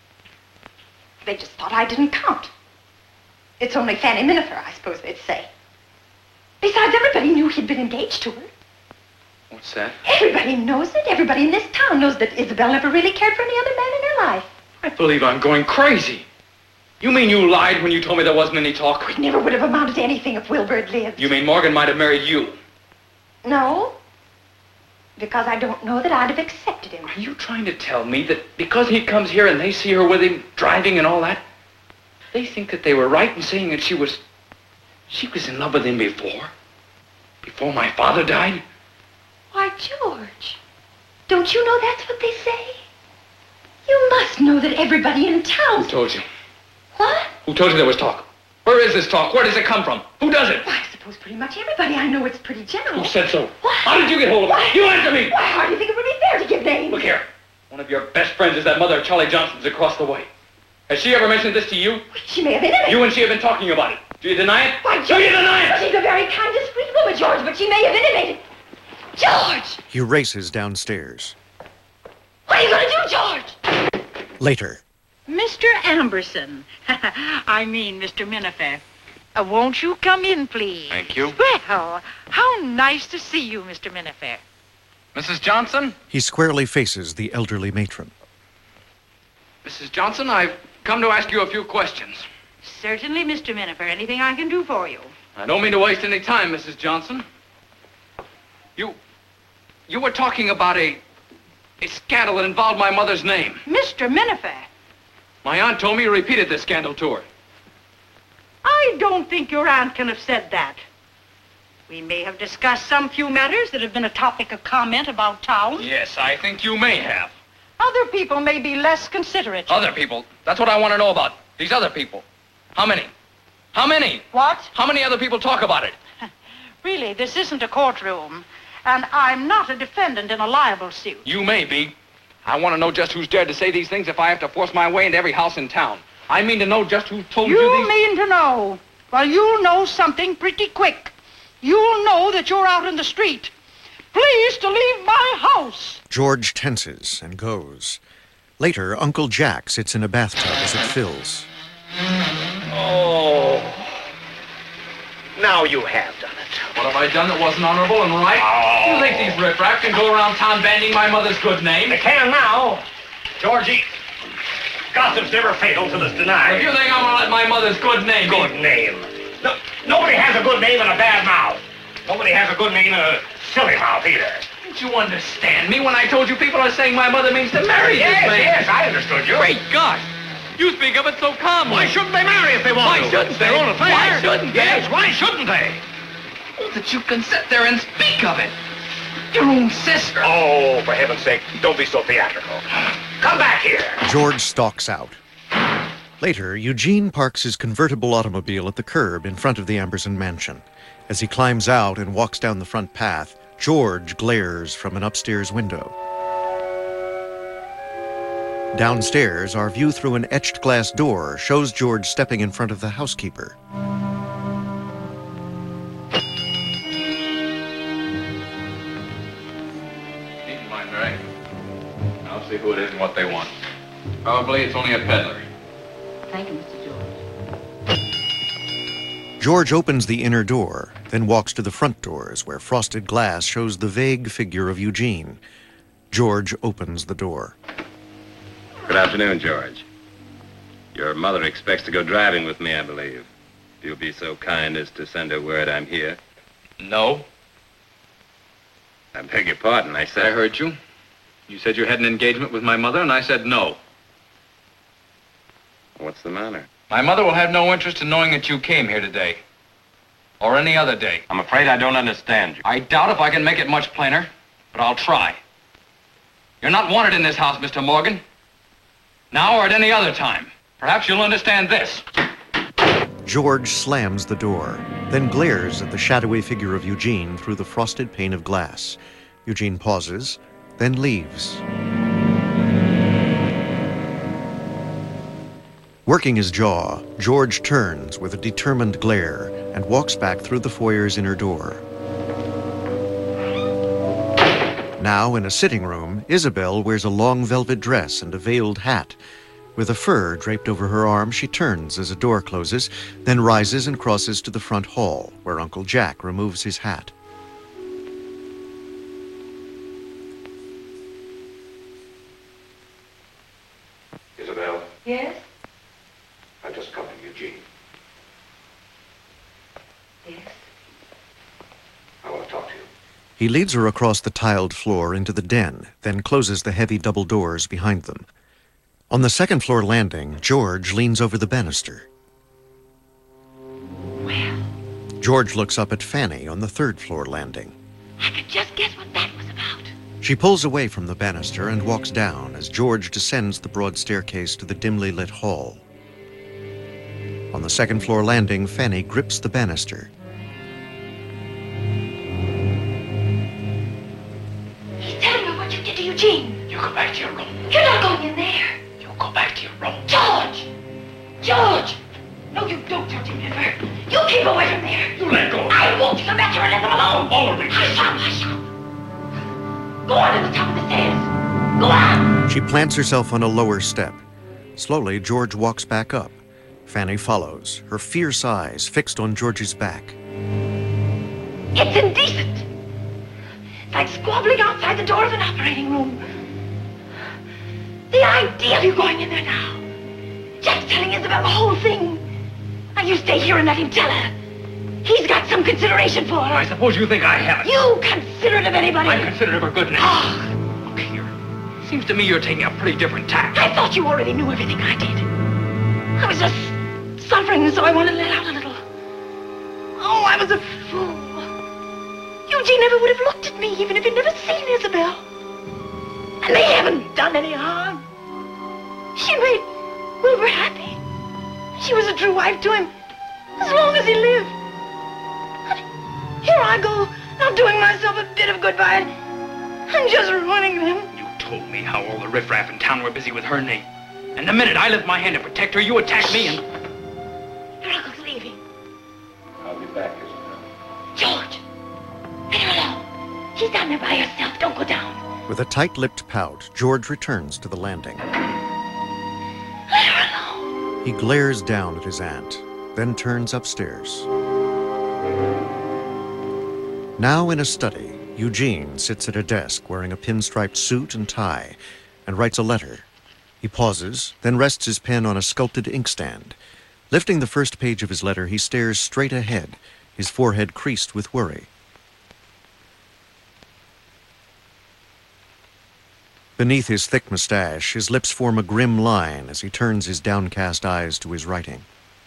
They just thought I didn't count. It's only Fanny Minifer, I suppose they'd say. Besides, everybody knew he'd been engaged to her. What's that? Everybody knows it. Everybody in this town knows that Isabel never really cared for any other man in her life. I believe I'm going crazy. You mean you lied when you told me there wasn't any talk? It never would have amounted to anything if Wilbur had lived. You mean Morgan might have married you? No. Because I don't know that I'd have accepted him. Are you trying to tell me that because he comes here and they see her with him driving and all that, they think that they were right in saying that she was in love with him before my father died? Why, George, don't you know that's what they say? You must know that everybody in town... Who told you? What? Who told you there was talk? Where is this talk? Where does it come from? Who does it? Why, I suppose pretty much everybody. I know it's pretty general. Who said so? What? How did you get hold of it? You answer me! Why, how do you think it would be fair to give names? Look here. One of your best friends is that mother of Charlie Johnson's across the way. Has she ever mentioned this to you? She may have intimated. You and she have been talking about it. Do you deny it? Why, Do you deny it? She's a very kind, discreet woman, George, but she may have intimated. George! He races downstairs. What are you going to do, George? Later. Mr. Amberson. I mean, Mr. Minifer. Won't you come in, please? Thank you. Well, how nice to see you, Mr. Minifer. Mrs. Johnson? He squarely faces the elderly matron. Mrs. Johnson, I've come to ask you a few questions. Certainly, Mr. Minifer. Anything I can do for you? I don't mean to waste any time, Mrs. Johnson. You were talking about a scandal that involved my mother's name. Mr. Minifer. My aunt told me you repeated this scandal to her. I don't think your aunt can have said that. We may have discussed some few matters that have been a topic of comment about town. Yes, I think you may have. Other people may be less considerate. Other people? That's what I want to know about. These other people. How many? How many? What? How many other people talk about it? Really, this isn't a courtroom. And I'm not a defendant in a libel suit. You may be. I want to know just who's dared to say these things if I have to force my way into every house in town. I mean to know just who told you these... You mean to know? Well, you'll know something pretty quick. You'll know that you're out in the street. Please to leave my house. George tenses and goes. Later, Uncle Jack sits in a bathtub as it fills. Oh. Now you have done it. What have I done that wasn't honorable and right? Oh. You think these riffraff can go around town banding my mother's good name? They can now. Georgie, gossip's never fatal till it's denied. If you think I'm gonna let my mother's good name... Good name. No, nobody has a good name in a bad mouth. Nobody has a good name in a silly mouth either. Didn't you understand me when I told you people are saying my mother means to marry this man? Yes, I understood you. Great gosh! You speak of it so calmly. Why shouldn't they marry if they want to? Why shouldn't they? Their own affair. Why shouldn't they? Yes, why shouldn't they? Oh, that you can sit there and speak of it. Your own sister. Oh, for heaven's sake, don't be so theatrical. Come back here. George stalks out. Later, Eugene parks his convertible automobile at the curb in front of the Amberson mansion. As he climbs out and walks down the front path, George glares from an upstairs window. Downstairs, our view through an etched glass door shows George stepping in front of the housekeeper. Needn't mind, Mary. I'll see who it is and what they want. Probably it's only a peddler. Thank you, Mr. George. George opens the inner door, then walks to the front doors where frosted glass shows the vague figure of Eugene. George opens the door. Good afternoon, George. Your mother expects to go driving with me, I believe. If you'll be so kind as to send her word I'm here. No. I beg your pardon, I said... I heard you. You said you had an engagement with my mother, and I said no. What's the matter? My mother will have no interest in knowing that you came here today. Or any other day. I'm afraid I don't understand you. I doubt if I can make it much plainer, but I'll try. You're not wanted in this house, Mr. Morgan. Now or at any other time. Perhaps you'll understand this. George slams the door, then glares at the shadowy figure of Eugene through the frosted pane of glass. Eugene pauses, then leaves. Working his jaw, George turns with a determined glare and walks back through the foyer's inner door. Now, in a sitting room, Isabel wears a long velvet dress and a veiled hat. With a fur draped over her arm, she turns as a door closes, then rises and crosses to the front hall, where Uncle Jack removes his hat. Isabel, Yes? I've just come to Eugene. Yes. I want to talk to you. He leads her across the tiled floor into the den, then closes the heavy double doors behind them. On the second-floor landing, George leans over the banister. Well, George looks up at Fanny on the third-floor landing. I could just guess what that was about. She pulls away from the banister and walks down as George descends the broad staircase to the dimly lit hall. On the second-floor landing, Fanny grips the banister. He's telling me what you did to Eugene. You go back to your room. You're not going in there. You go back to your room. George! George! No, you don't touch him ever. You keep away from there. You let go. I won't come back here and let them alone. All of it. Hush up. Go on to the top of the stairs. Go on. She plants herself on a lower step. Slowly, George walks back up. Fanny follows, her fierce eyes fixed on George's back. It's indecent. It's like squabbling outside the door of an operating room. The idea of you going in there now. Jack's telling Isabel the whole thing. Now you stay here and let him tell her. He's got some consideration for her. I suppose you think I haven't. You considerate of anybody. I'm considerate of her goodness. Ah. Look here. Seems to me you're taking a pretty different tack. I thought you already knew everything I did. I was just suffering, so I wanted to let out a little. Oh, I was a fool. Eugene never would have looked at me, even if he'd never seen Isabel. And they haven't done any harm. She made Wilbur happy. She was a true wife to him, as long as he lived. And here I go, not doing myself a bit of good by it. I'm just ruining them. You told me how all the riffraff in town were busy with her name. And the minute I lift my hand to protect her, you attack me and... Your uncle's leaving. I'll be back, Isabel. George, let her alone. She's down there by herself. Don't go down. With a tight-lipped pout, George returns to the landing. Let her alone. He glares down at his aunt, then turns upstairs. Now in a study, Eugene sits at a desk wearing a pinstriped suit and tie and writes a letter. He pauses, then rests his pen on a sculpted inkstand. Lifting the first page of his letter, he stares straight ahead, his forehead creased with worry. Beneath his thick mustache, his lips form a grim line as he turns his downcast eyes to his writing.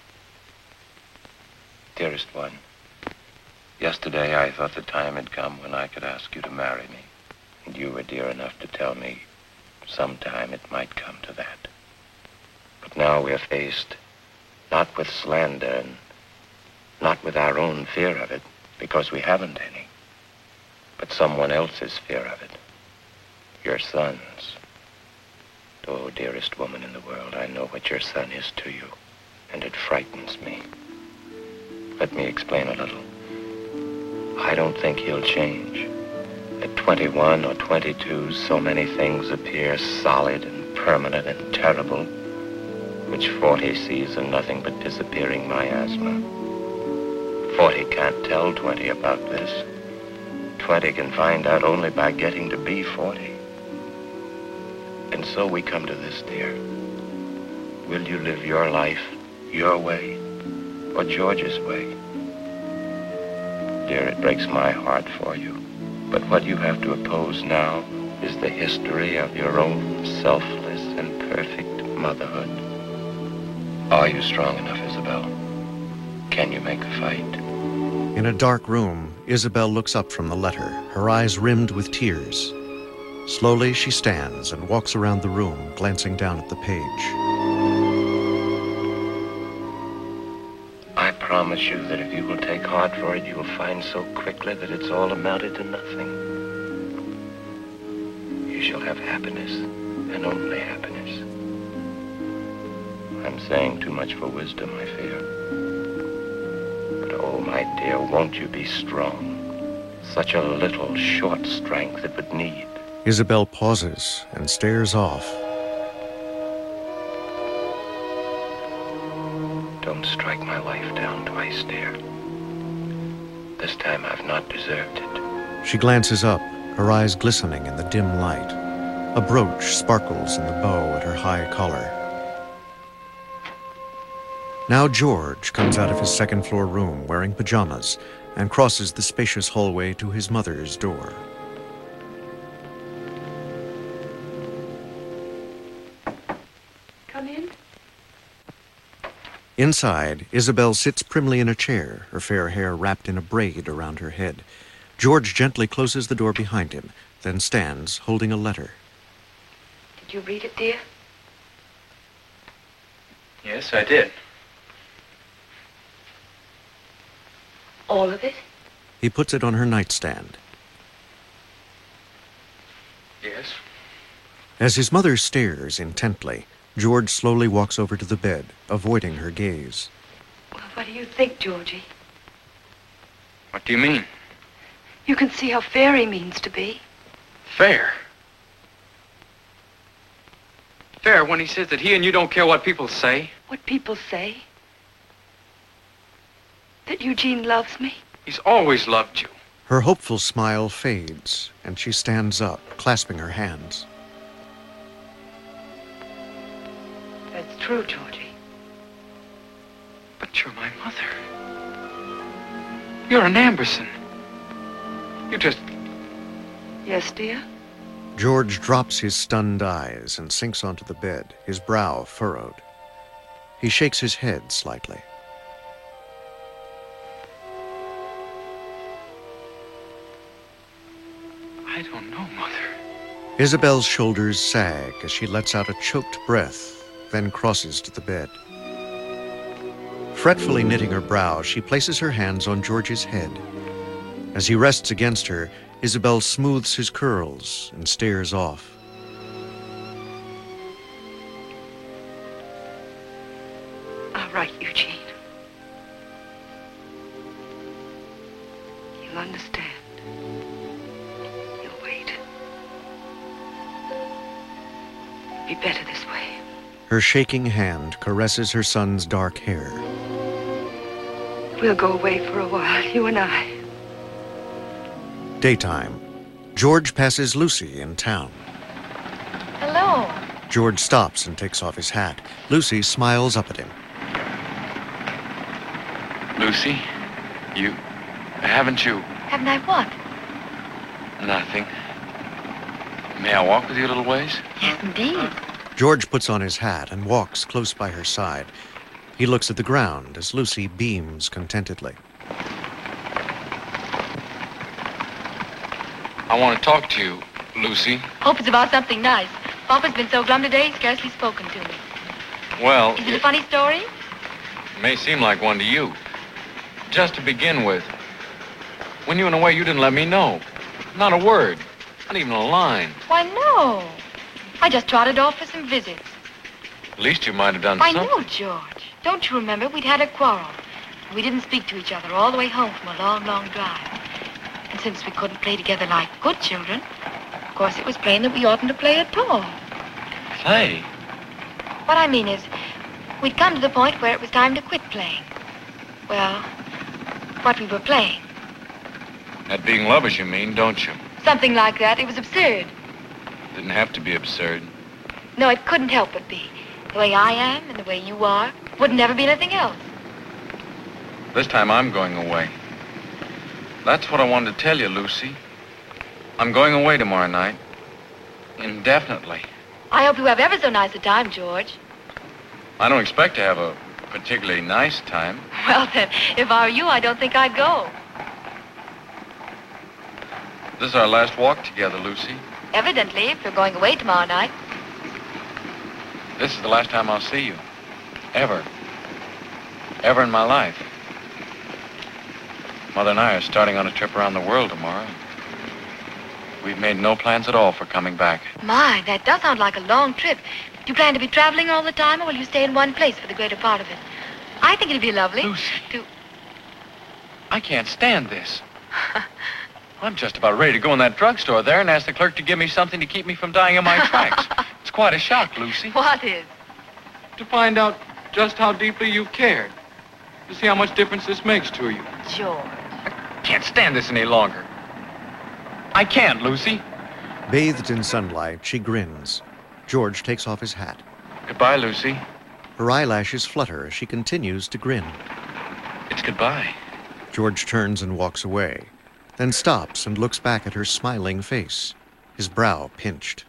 Dearest one, yesterday I thought the time had come when I could ask you to marry me. And you were dear enough to tell me sometime it might come to that. But now we're faced not with slander and not with our own fear of it, because we haven't any, but someone else's fear of it. Your sons. Oh, dearest woman in the world, I know what your son is to you, and it frightens me. Let me explain a little. I don't think he'll change. At 21 or 22, so many things appear solid and permanent and terrible, which 40 sees are nothing but disappearing miasma. 40 can't tell 20 about this. 20 can find out only by getting to be 40. And so we come to this, dear. Will you live your life your way or George's way? Dear, it breaks my heart for you. But what you have to oppose now is the history of your own selfless and perfect motherhood. Are you strong enough, Isabel? Can you make a fight? In a dark room, Isabel looks up from the letter, her eyes rimmed with tears. Slowly, she stands and walks around the room, glancing down at the page. I promise you that if you will take heart for it, you will find so quickly that it's all amounted to nothing. You shall have happiness, and only happiness. I'm saying too much for wisdom, I fear. But oh, my dear, won't you be strong? Such a little, short strength it would need. Isabel pauses and stares off. Don't strike my life down twice, dear. This time I've not deserved it. She glances up, her eyes glistening in the dim light. A brooch sparkles in the bow at her high collar. Now George comes out of his second-floor room wearing pajamas and crosses the spacious hallway to his mother's door. Come in. Inside, Isabel sits primly in a chair, her fair hair wrapped in a braid around her head. George gently closes the door behind him, then stands holding a letter. Did you read it, dear? Yes, I did. All of it? He puts it on her nightstand. Yes. As his mother stares intently, George slowly walks over to the bed, avoiding her gaze. Well, what do you think, Georgie? What do you mean? You can see how fair he means to be. Fair? Fair when he says that he and you don't care what people say? What people say? That Eugene loves me? He's always loved you. Her hopeful smile fades, and she stands up, clasping her hands. That's true, Georgie. But you're my mother. You're an Amberson. You just... Yes, dear? George drops his stunned eyes and sinks onto the bed, his brow furrowed. He shakes his head slightly. I don't know, Mother. Isabel's shoulders sag as she lets out a choked breath, then crosses to the bed. Fretfully knitting her brow, she places her hands on George's head. As he rests against her, Isabel smooths his curls and stares off. All right, Eugene. You'll understand. You'll wait. It'll be better this way. Her shaking hand caresses her son's dark hair. We'll go away for a while, you and I. Daytime. George passes Lucy in town. Hello. George stops and takes off his hat. Lucy smiles up at him. Lucy, haven't you? Haven't I what? Nothing. May I walk with you a little ways? Yes, indeed. George puts on his hat and walks close by her side. He looks at the ground as Lucy beams contentedly. I want to talk to you, Lucy. Hope it's about something nice. Papa's been so glum today, he's scarcely spoken to me. Well, Is it a funny story? It may seem like one to you. Just to begin with, when you went away, you didn't let me know. Not a word. Not even a line. Why, no. I just trotted off for some visits. At least you might have done I something. know, George. Don't you remember? We'd had a quarrel. We didn't speak to each other all the way home from a long, long drive. And since we couldn't play together like good children, of course it was plain that we oughtn't to play at all. Play? What I mean is, we'd come to the point where it was time to quit playing. Well, what we were playing. At being lovers, you mean, don't you? Something like that. It was absurd. Didn't have to be absurd. No, it couldn't help but be. The way I am and the way you are would never be anything else. This time I'm going away. That's what I wanted to tell you, Lucy. I'm going away tomorrow night. Indefinitely. I hope you have ever so nice a time, George. I don't expect to have a particularly nice time. Well, then, if I were you, I don't think I'd go. This is our last walk together, Lucy. Evidently, if you're going away tomorrow night. This is the last time I'll see you. Ever. Ever in my life. Mother and I are starting on a trip around the world tomorrow. We've made no plans at all for coming back. My, that does sound like a long trip. Do you plan to be traveling all the time, or will you stay in one place for the greater part of it? I think it'd be lovely. Lucy. I can't stand this. I'm just about ready to go in that drugstore there and ask the clerk to give me something to keep me from dying in my tracks. It's quite a shock, Lucy. What is? To find out just how deeply you cared. To see how much difference this makes to you. George. I can't stand this any longer. I can't, Lucy. Bathed in sunlight, she grins. George takes off his hat. Goodbye, Lucy. Her eyelashes flutter as she continues to grin. It's goodbye. George turns and walks away, then stops and looks back at her smiling face, his brow pinched.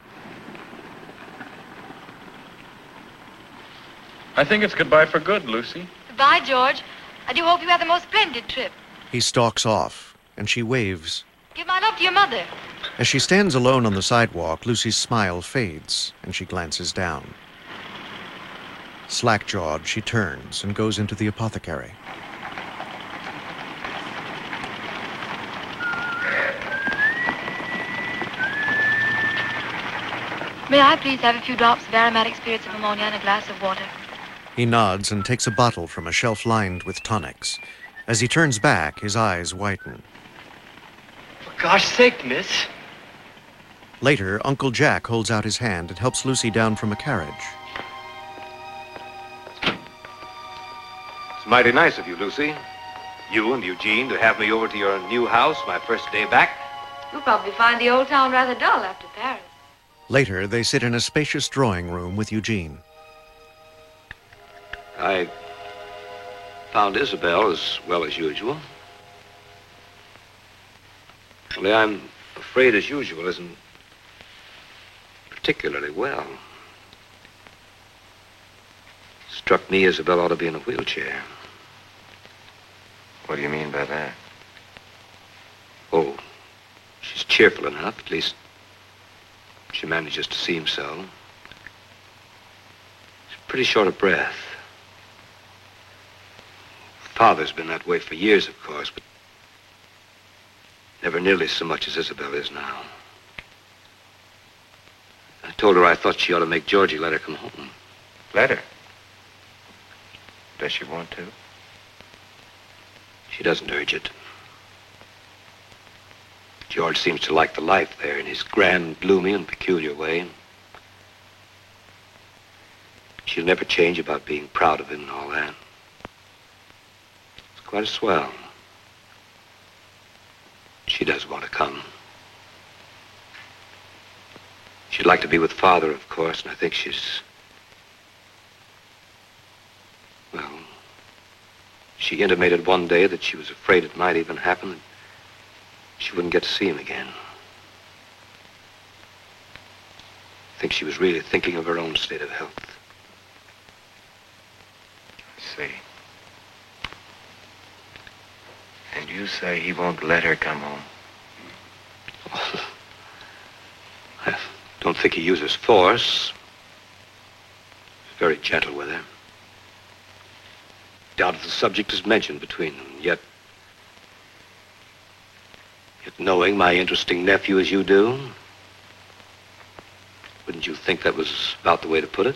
I think it's goodbye for good, Lucy. Goodbye, George. I do hope you have the most splendid trip. He stalks off, and she waves. Give my love to your mother. As she stands alone on the sidewalk, Lucy's smile fades, and she glances down. Slack-jawed, she turns and goes into the apothecary. May I please have a few drops of aromatic spirits of ammonia and a glass of water? He nods and takes a bottle from a shelf lined with tonics. As he turns back, his eyes widen. For gosh sake, miss. Later, Uncle Jack holds out his hand and helps Lucy down from a carriage. It's mighty nice of you, Lucy. You and Eugene to have me over to your new house my first day back. You'll probably find the old town rather dull after Paris. Later, they sit in a spacious drawing room with Eugene. I found Isabel as well as usual. Only I'm afraid as usual isn't particularly well. Struck me Isabel ought to be in a wheelchair. What do you mean by that? Oh, she's cheerful enough, at least she manages to seem so. She's pretty short of breath. Father's been that way for years, of course, but never nearly so much as Isabel is now. I told her I thought she ought to make Georgie let her come home. Let her? Does she want to? She doesn't urge it. George seems to like the life there in his grand, gloomy, and peculiar way. She'll never change about being proud of him and all that. It's quite a swell. She does want to come. She'd like to be with Father, of course, and I think she's... Well, she intimated one day that she was afraid it might even happen that she wouldn't get to see him again. I think she was really thinking of her own state of health. I see. And you say he won't let her come home? I don't think he uses force. He's very gentle with her. Doubt if the subject is mentioned between them, yet knowing my interesting nephew as you do, Wouldn't you think that was about the way to put it?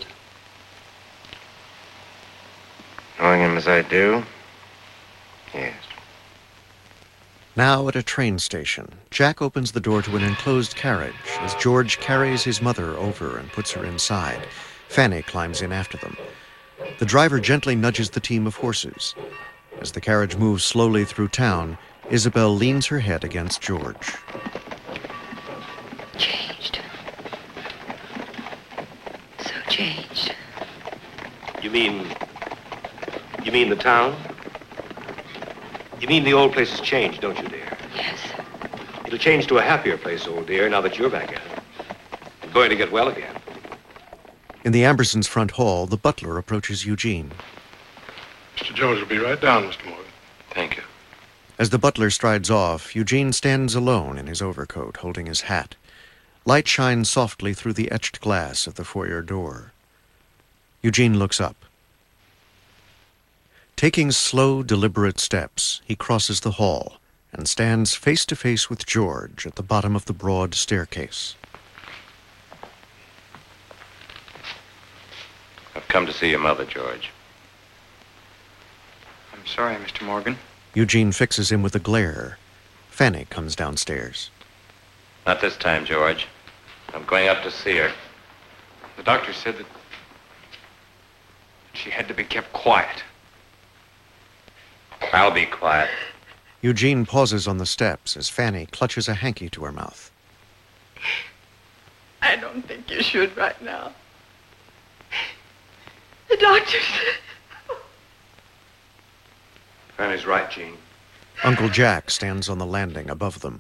Knowing him as I do, yes. Now at a train station, Jack opens the door to an enclosed carriage as George carries his mother over and puts her inside. Fanny climbs in after them. The driver gently nudges the team of horses. As the carriage moves slowly through town, Isabel leans her head against George. Changed. So changed. You mean the town? You mean the old place has changed, don't you, dear? Yes. It'll change to a happier place, old dear, now that you're back at it. And going to get well again. In the Ambersons' front hall, the butler approaches Eugene. Mr. Jones will be right down, Mr. Morgan. Thank you. As the butler strides off, Eugene stands alone in his overcoat, holding his hat. Light shines softly through the etched glass of the foyer door. Eugene looks up. Taking slow, deliberate steps, he crosses the hall and stands face to face with George at the bottom of the broad staircase. I've come to see your mother, George. I'm sorry, Mr. Morgan. Eugene fixes him with a glare. Fanny comes downstairs. Not this time, George. I'm going up to see her. The doctor said that she had to be kept quiet. I'll be quiet. Eugene pauses on the steps as Fanny clutches a hanky to her mouth. I don't think you should right now. The doctor said... Fanny's right, Jean. Uncle Jack stands on the landing above them.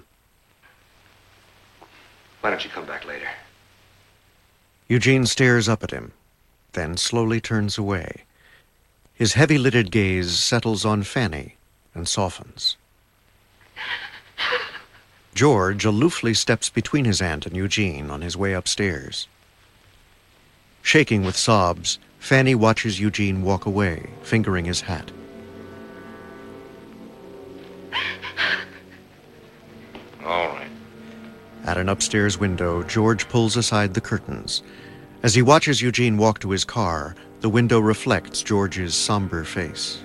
Why don't you come back later? Eugene stares up at him, then slowly turns away. His heavy-lidded gaze settles on Fanny and softens. George aloofly steps between his aunt and Eugene on his way upstairs. Shaking with sobs, Fanny watches Eugene walk away, fingering his hat. All right. At an upstairs window, George pulls aside the curtains. As he watches Eugene walk to his car, the window reflects George's somber face.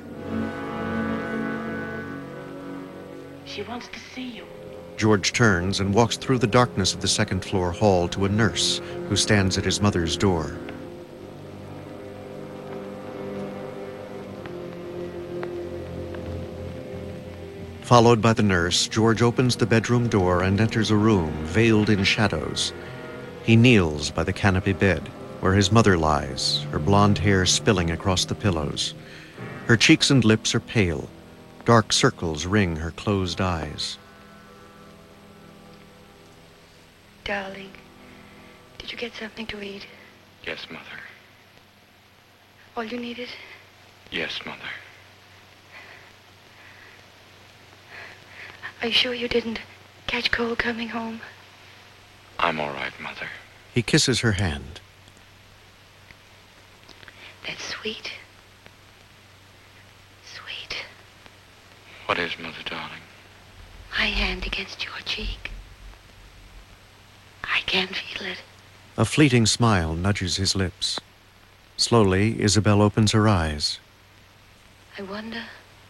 She wants to see you. George turns and walks through the darkness of the second-floor hall to a nurse who stands at his mother's door. Followed by the nurse, George opens the bedroom door and enters a room veiled in shadows. He kneels by the canopy bed, where his mother lies, her blonde hair spilling across the pillows. Her cheeks and lips are pale. Dark circles ring her closed eyes. Darling, did you get something to eat? Yes, Mother. All you needed? Yes, Mother. Are you sure you didn't catch cold coming home? I'm all right, Mother. He kisses her hand. That's sweet. Sweet. What is, Mother, darling? My hand against your cheek. I can feel it. A fleeting smile nudges his lips. Slowly, Isabel opens her eyes. I wonder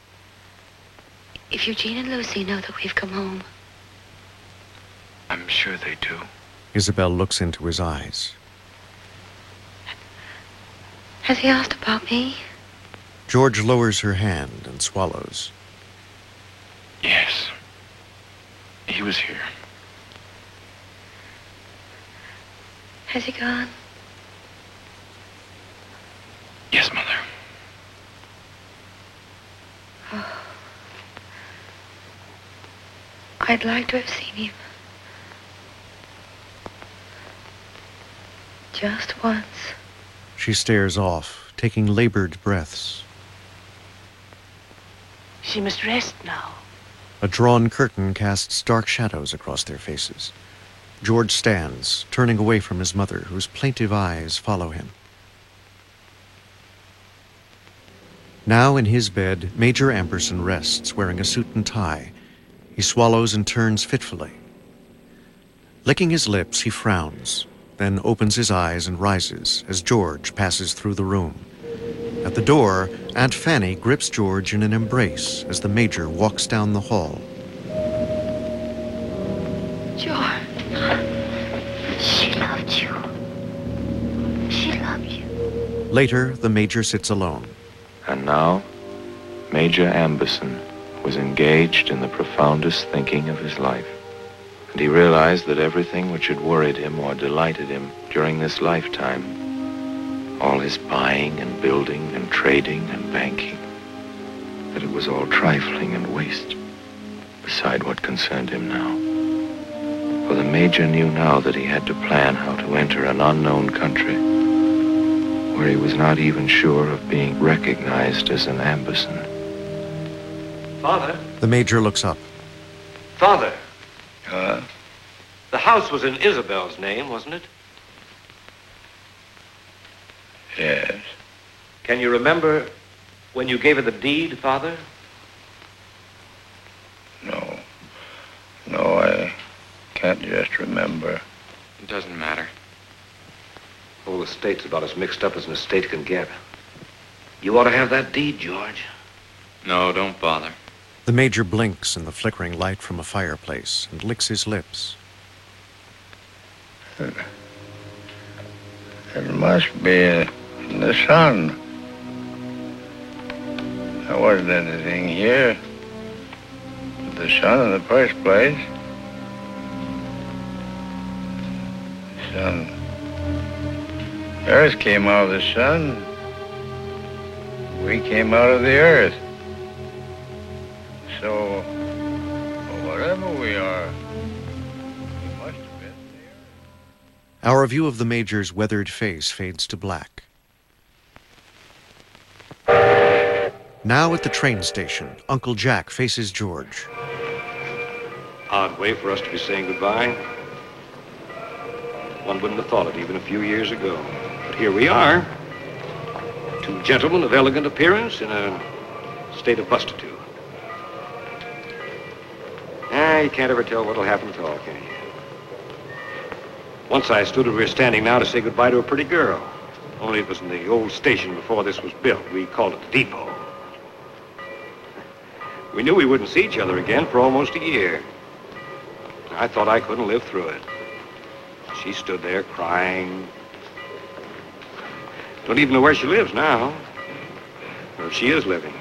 if Eugene and Lucy know that we've come home. I'm sure they do. Isabel looks into his eyes. Has he asked about me? George lowers her hand and swallows. Yes. He was here. Has he gone? Yes, Mother. Oh. I'd like to have seen him. Just once. She stares off, taking labored breaths. She must rest now. A drawn curtain casts dark shadows across their faces. George stands, turning away from his mother, whose plaintive eyes follow him. Now in his bed, Major Amberson rests, wearing a suit and tie. He swallows and turns fitfully. Licking his lips, he frowns, then opens his eyes and rises as George passes through the room. At the door, Aunt Fanny grips George in an embrace as the Major walks down the hall. George. She loved you. She loved you. Later, the Major sits alone. And now, Major Amberson was engaged in the profoundest thinking of his life. And he realized that everything which had worried him or delighted him during this lifetime, all his buying and building and trading and banking, that it was all trifling and waste beside what concerned him now. For the Major knew now that he had to plan how to enter an unknown country where he was not even sure of being recognized as an Amberson. Father? The Major looks up. Father? The house was in Isabel's name, wasn't it? Yes. Can you remember when you gave her the deed, Father? No. No, I can't just remember. It doesn't matter. The whole estate's about as mixed up as an estate can get. You ought to have that deed, George. No, don't bother. The Major blinks in the flickering light from a fireplace and licks his lips. It must be in the sun. There wasn't anything here but the sun in the first place. Sun. Earth came out of the sun. We came out of the earth. So, whatever we are, we must have been. Our view of the Major's weathered face fades to black. Now at the train station, Uncle Jack faces George. Odd way for us to be saying goodbye. One wouldn't have thought it even a few years ago. But here we are. Two gentlemen of elegant appearance in a state of bustitude. You can't ever tell what'll happen at all, can you? Once I stood where we're standing now to say goodbye to a pretty girl. Only it was in the old station before this was built. We called it the depot. We knew we wouldn't see each other again for almost a year. I thought I couldn't live through it. She stood there crying. Don't even know where she lives now. Or if she is living.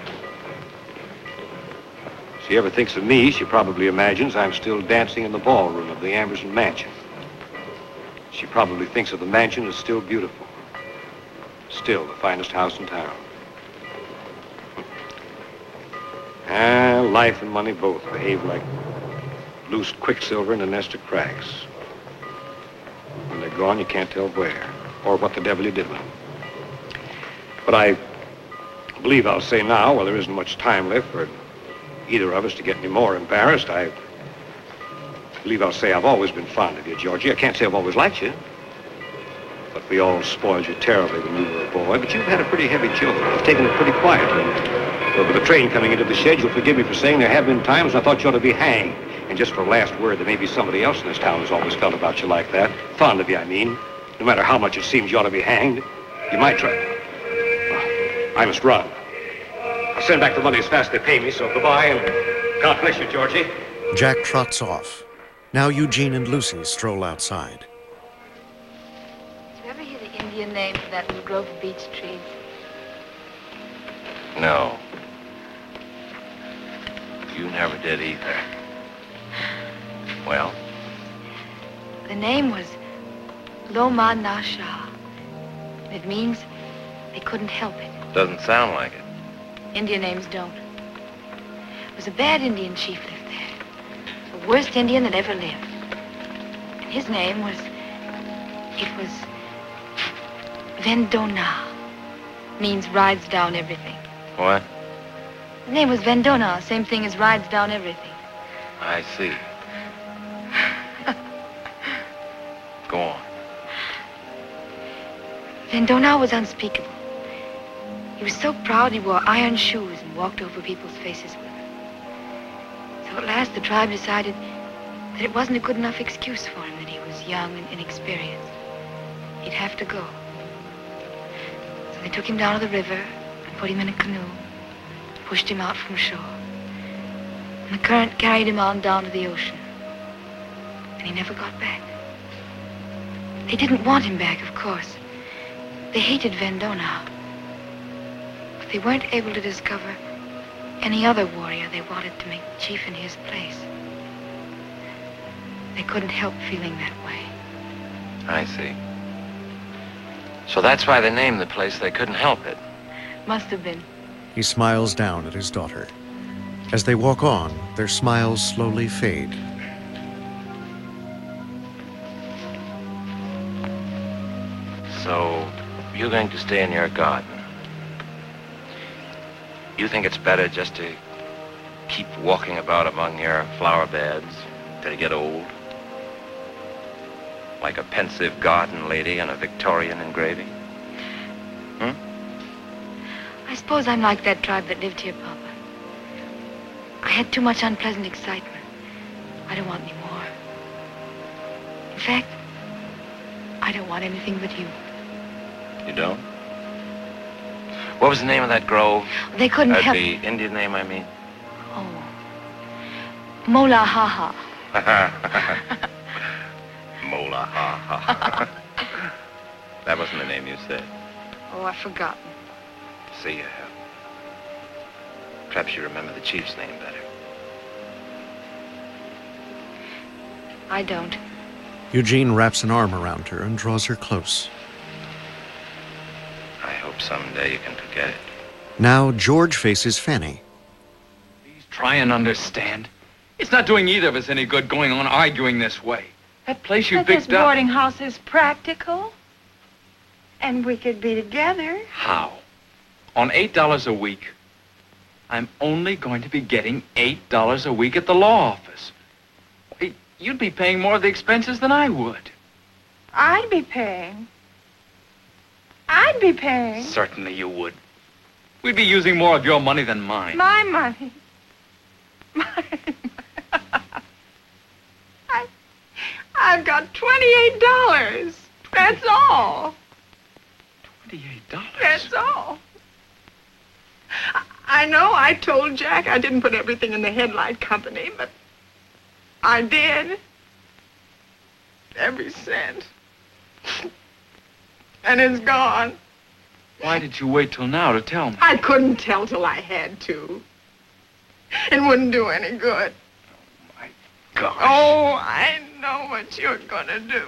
If she ever thinks of me, she probably imagines I'm still dancing in the ballroom of the Amberson Mansion. She probably thinks of the mansion as still beautiful. Still the finest house in town. Life and money both behave like loose quicksilver in a nest of cracks. When they're gone, you can't tell where or what the devil you did with them. But I believe I'll say now, while there isn't much time left for either of us to get any more embarrassed, I believe I'll say I've always been fond of you, Georgie. I can't say I've always liked you. But we all spoiled you terribly when you were a boy. But you've had a pretty heavy children. You've taken it pretty quietly. But with the train coming into the shed, you'll forgive me for saying there have been times I thought you ought to be hanged. And just for a last word, there may be somebody else in this town who's always felt about you like that. Fond of you, I mean. No matter how much it seems you ought to be hanged, you might try. Well, I must run. I'll send back the money as fast as they pay me, so goodbye, and God bless you, Georgie. Jack trots off. Now Eugene and Lucy stroll outside. Did you ever hear the Indian name for that little grove of beech trees? No. You never did either. Well? The name was Loma Nasha. It means they couldn't help it. Doesn't sound like it. Indian names don't. It was a bad Indian chief lived there. The worst Indian that ever lived. And his name was... It was... Vendona. Means rides down everything. What? His name was Vendona, same thing as rides down everything. I see. Go on. Vendona was unspeakable. He was so proud he wore iron shoes and walked over people's faces with them. So at last the tribe decided that it wasn't a good enough excuse for him that he was young and inexperienced. he'd have to go. So they took him down to the river and put him in a canoe, pushed him out from shore. And the current carried him on down to the ocean. And he never got back. They didn't want him back, of course. They hated Vendona. But they weren't able to discover any other warrior they wanted to make chief in his place. They couldn't help feeling that way. I see. So that's why they named the place They Couldn't Help It. Must have been. He smiles down at his daughter. As they walk on, their smiles slowly fade. So, you're going to stay in your garden. You think it's better just to keep walking about among your flower beds till you get old? Like a pensive garden lady on a Victorian engraving? I suppose I'm like that tribe that lived here, Papa. I had too much unpleasant excitement. I don't want any more. In fact, I don't want anything but you. You don't? What was the name of that grove? They couldn't help... The Indian name, I mean? Oh. Mola Ha Ha. Mola Ha Ha. That wasn't the name you said. Oh, I've forgotten. See, you have. Perhaps you remember the chief's name better. I don't. Eugene wraps an arm around her and draws her close. I hope someday you can forget it. Now, George faces Fanny. Please try and understand. It's not doing either of us any good going on arguing this way. That place you But picked this up... boarding house is practical. And we could be together. How? On $8 a week. I'm only going to be getting $8 a week at the law office. Why, you'd be paying more of the expenses than I would. I'd be paying. I'd be paying. Certainly you would. We'd be using more of your money than mine. My money. I've got $28. That's all. $28? That's all. I know I told Jack I didn't put everything in the headlight company, but I did. Every cent. And it's gone. Why did you wait till now to tell me? I couldn't tell till I had to. It wouldn't do any good. Gosh. Oh, I know what you're gonna do.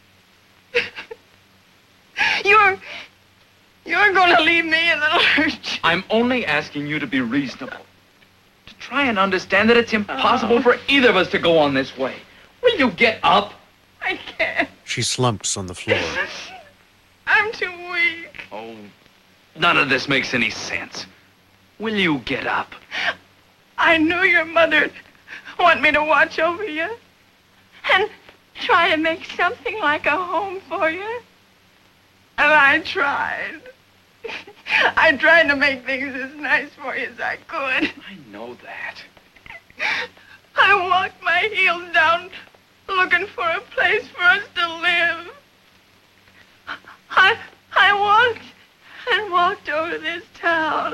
You're gonna leave me in the lurch. I'm only asking you to be reasonable. To try and understand that it's impossible for either of us to go on this way. Will you get up? I can't. She slumps on the floor. I'm too weak. Oh, none of this makes any sense. Will you get up? I knew your mother'd want me to watch over you and try to make something like a home for you. And I tried. I tried to make things as nice for you as I could. I know that. I walked my heels down looking for a place for us to live. I walked and walked over this town.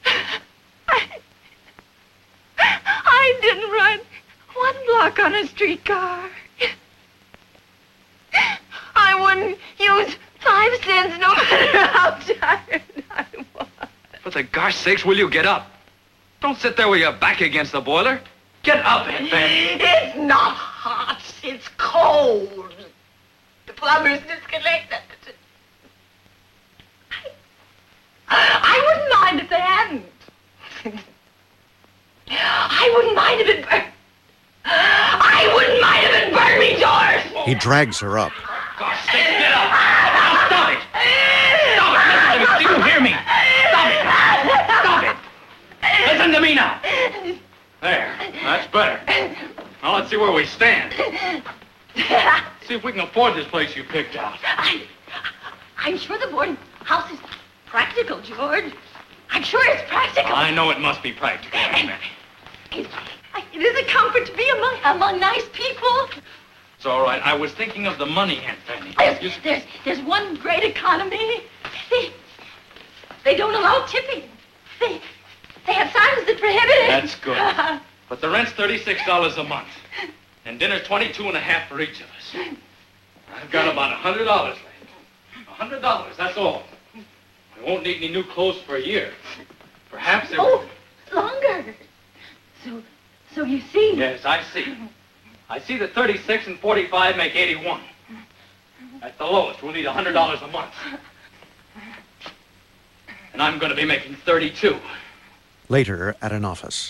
I didn't run one block on a streetcar. I wouldn't use 5 cents no matter how tired I was. For the gosh sakes, will you get up? Don't sit there with your back against the boiler. Get up, Aunt Fanny. It's not hot. It's cold. The plumber's disconnected. I wouldn't mind if they hadn't. I wouldn't mind if it burned. I wouldn't mind if it burned me, George. He drags her up. Gosh sakes, get up. Now stop it. Stop it. Listen to me. Do you hear me? Stop it. Stop it. Listen to me now. There. That's better. Now let's see where we stand. See if we can afford this place you picked out. I'm sure the boarding house is practical, George. I'm sure it's practical. I know it must be practical, Aunt Fanny. It is a comfort to be among nice people. It's all right. I was thinking of the money, Aunt Fanny. There's one great economy. They don't allow tipping. They have signs that prohibit it. That's good. But the rent's $36 a month. And dinner's $22.50 for each of us. I've got about $100 left. $100, that's all. I won't need any new clothes for a year. Perhaps there... Oh, longer. So you see... Yes, I see. I see that 36 and 45 make 81. At the lowest, we'll need $100 a month. And I'm going to be making 32. Later, at an office.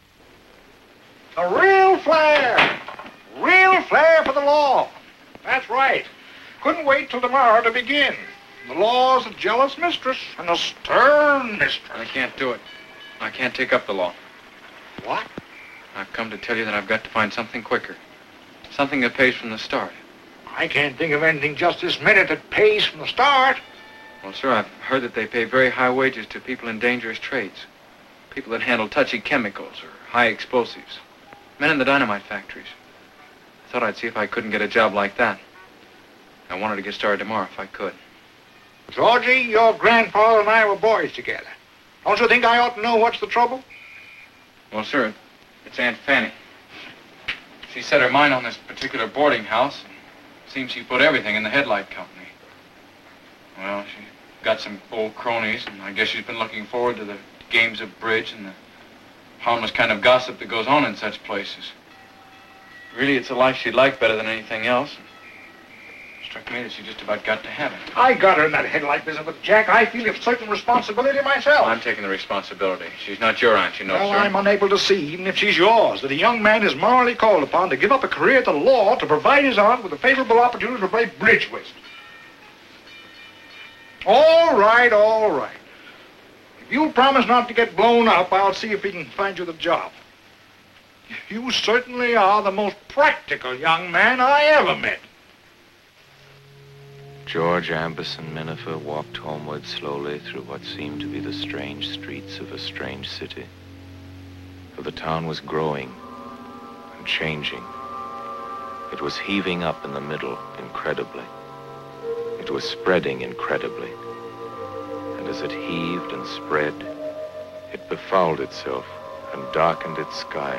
A real flair! Real flair for the law. That's right. Couldn't wait till tomorrow to begin. The law's a jealous mistress and a stern mistress. I can't do it. I can't take up the law. What? I've come to tell you that I've got to find something quicker. Something that pays from the start. I can't think of anything just this minute that pays from the start. Well, sir, I've heard that they pay very high wages to people in dangerous trades. People that handle touchy chemicals or high explosives. Men in the dynamite factories. I thought I'd see if I couldn't get a job like that. I wanted to get started tomorrow if I could. Georgie, your grandfather and I were boys together. Don't you think I ought to know what's the trouble? Well, sir, it's Aunt Fanny. She set her mind on this particular boarding house. And seems she put everything in the headlight company. Well, she got some old cronies, and I guess she's been looking forward to the games of bridge and the harmless kind of gossip that goes on in such places. Really, it's a life she'd like better than anything else. It struck me that she just about got to have it. I got her in that headlight business, but Jack, I feel a certain responsibility myself. I'm taking the responsibility. She's not your aunt, you know, well, sir. I'm unable to see, even if she's yours, that a young man is morally called upon to give up a career at the law to provide his aunt with a favorable opportunity to play bridge with. All right, all right. If you'll promise not to get blown up, I'll see if we can find you the job. You certainly are the most practical young man I ever met. George Amberson Minifer walked homeward slowly through what seemed to be the strange streets of a strange city. For the town was growing and changing. It was heaving up in the middle incredibly. It was spreading incredibly. And as it heaved and spread, it befouled itself and darkened its sky.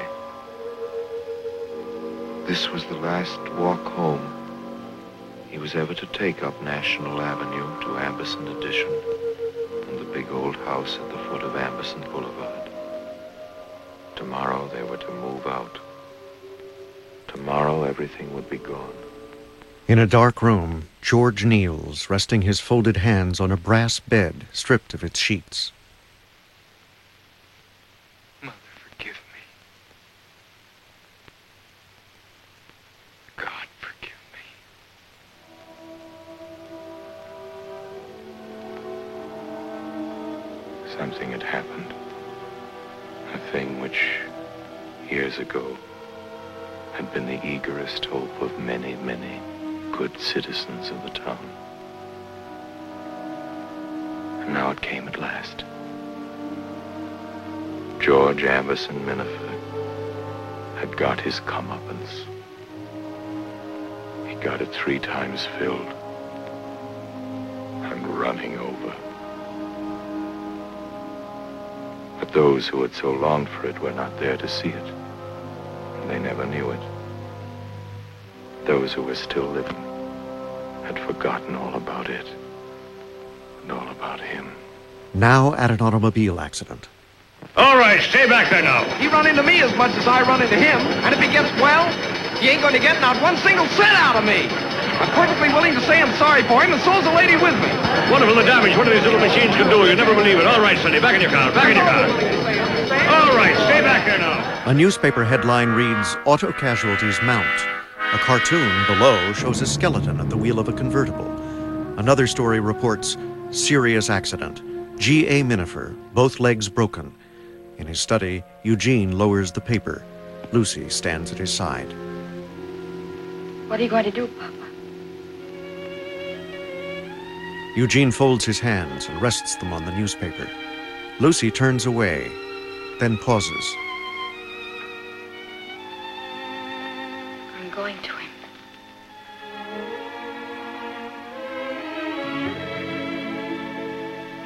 This was the last walk home he was ever to take up National Avenue to Amberson Addition and the big old house at the foot of Amberson Boulevard. Tomorrow they were to move out. Tomorrow everything would be gone. In a dark room, George kneels, resting his folded hands on a brass bed stripped of its sheets. Mother, forgive me. God, forgive me. Something had happened. A thing which, years ago, had been the eagerest hope of many, many good citizens of the town. And now it came at last. George Amberson Minifer had got his comeuppance. He got it 3 times filled and running over. But those who had so longed for it were not there to see it, and they never knew it. Those who were still living had forgotten all about it and all about him. Now at an automobile accident. All right, stay back there now. He run into me as much as I run into him, and if he gets well, he ain't going to get not one single cent out of me. I'm perfectly willing to say I'm sorry for him, and so's the lady with me. Wonderful the damage one of these little machines can do. You never believe it. All right, Sonny, back in your car. Back in your car. All right, stay back there now. A newspaper headline reads, Auto Casualties Mount. A cartoon below shows a skeleton at the wheel of a convertible. Another story reports, serious accident. G.A. Minifer, both legs broken. In his study, Eugene lowers the paper. Lucy stands at his side. What are you going to do, Papa? Eugene folds his hands and rests them on the newspaper. Lucy turns away, then pauses. I'm going to him.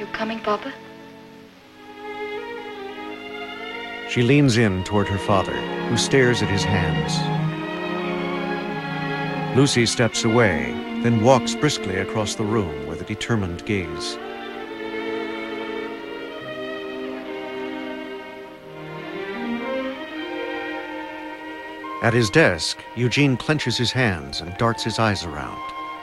coming, Papa? She leans in toward her father, who stares at his hands. Lucy steps away, then walks briskly across the room with a determined gaze. At his desk, Eugene clenches his hands and darts his eyes around.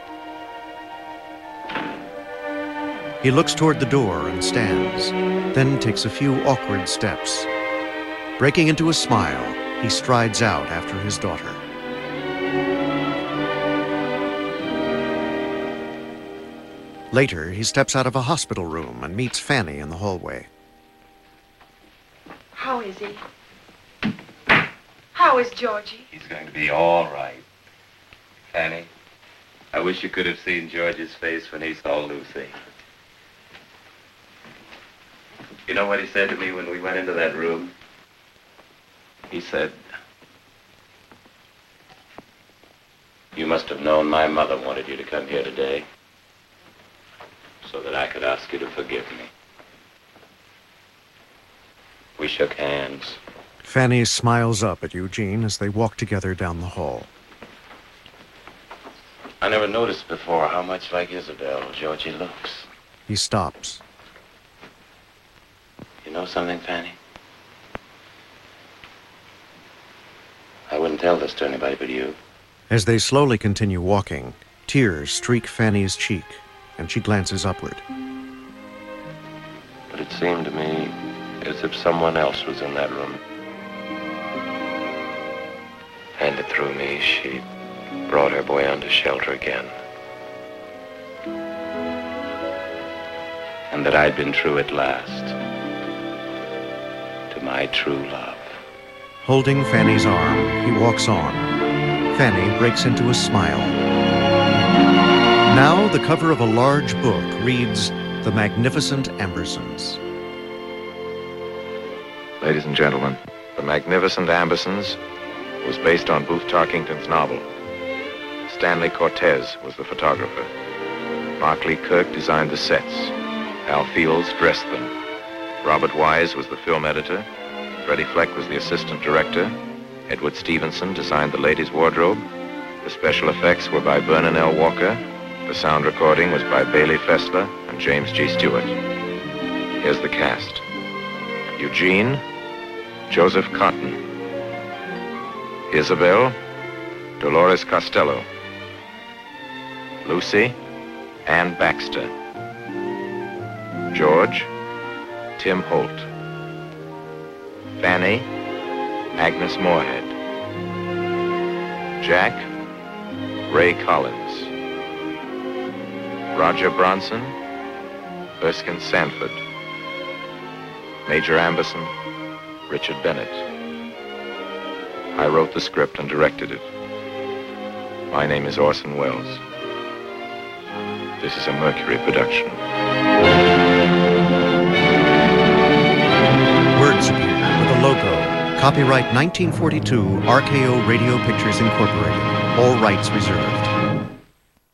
He looks toward the door and stands, then takes a few awkward steps. Breaking into a smile, he strides out after his daughter. Later, he steps out of a hospital room and meets Fanny in the hallway. How is he? How is Georgie? He's going to be all right. Fanny, I wish you could have seen George's face when he saw Lucy. You know what he said to me when we went into that room? He said, "You must have known my mother wanted you to come here today so that I could ask you to forgive me." We shook hands. Fanny smiles up at Eugene as they walk together down the hall. I never noticed before how much like Isabel Georgie looks. He stops. You know something, Fanny? I wouldn't tell this to anybody but you. As they slowly continue walking, tears streak Fanny's cheek, and she glances upward. But it seemed to me as if someone else was in that room. And it through me, she brought her boy under shelter again. And that I'd been true at last to my true love. Holding Fanny's arm, he walks on. Fanny breaks into a smile. Now, the cover of a large book reads, The Magnificent Ambersons. Ladies and gentlemen, The Magnificent Ambersons was based on Booth Tarkington's novel. Stanley Cortez was the photographer. Mark Lee Kirk designed the sets. Al Fields dressed them. Robert Wise was the film editor. Freddie Fleck was the assistant director. Edward Stevenson designed the ladies' wardrobe. The special effects were by Vernon L. Walker. The sound recording was by Bailey Fessler and James G. Stewart. Here's the cast. Eugene, Joseph Cotton. Isabel, Dolores Costello. Lucy, Ann Baxter. George, Tim Holt. Fanny, Agnes Moorehead. Jack, Ray Collins. Roger Bronson, Erskine Sanford. Major Amberson, Richard Bennett. I wrote the script and directed it. My name is Orson Welles. This is a Mercury production. Words appear with a logo. Copyright 1942, RKO Radio Pictures Incorporated. All rights reserved.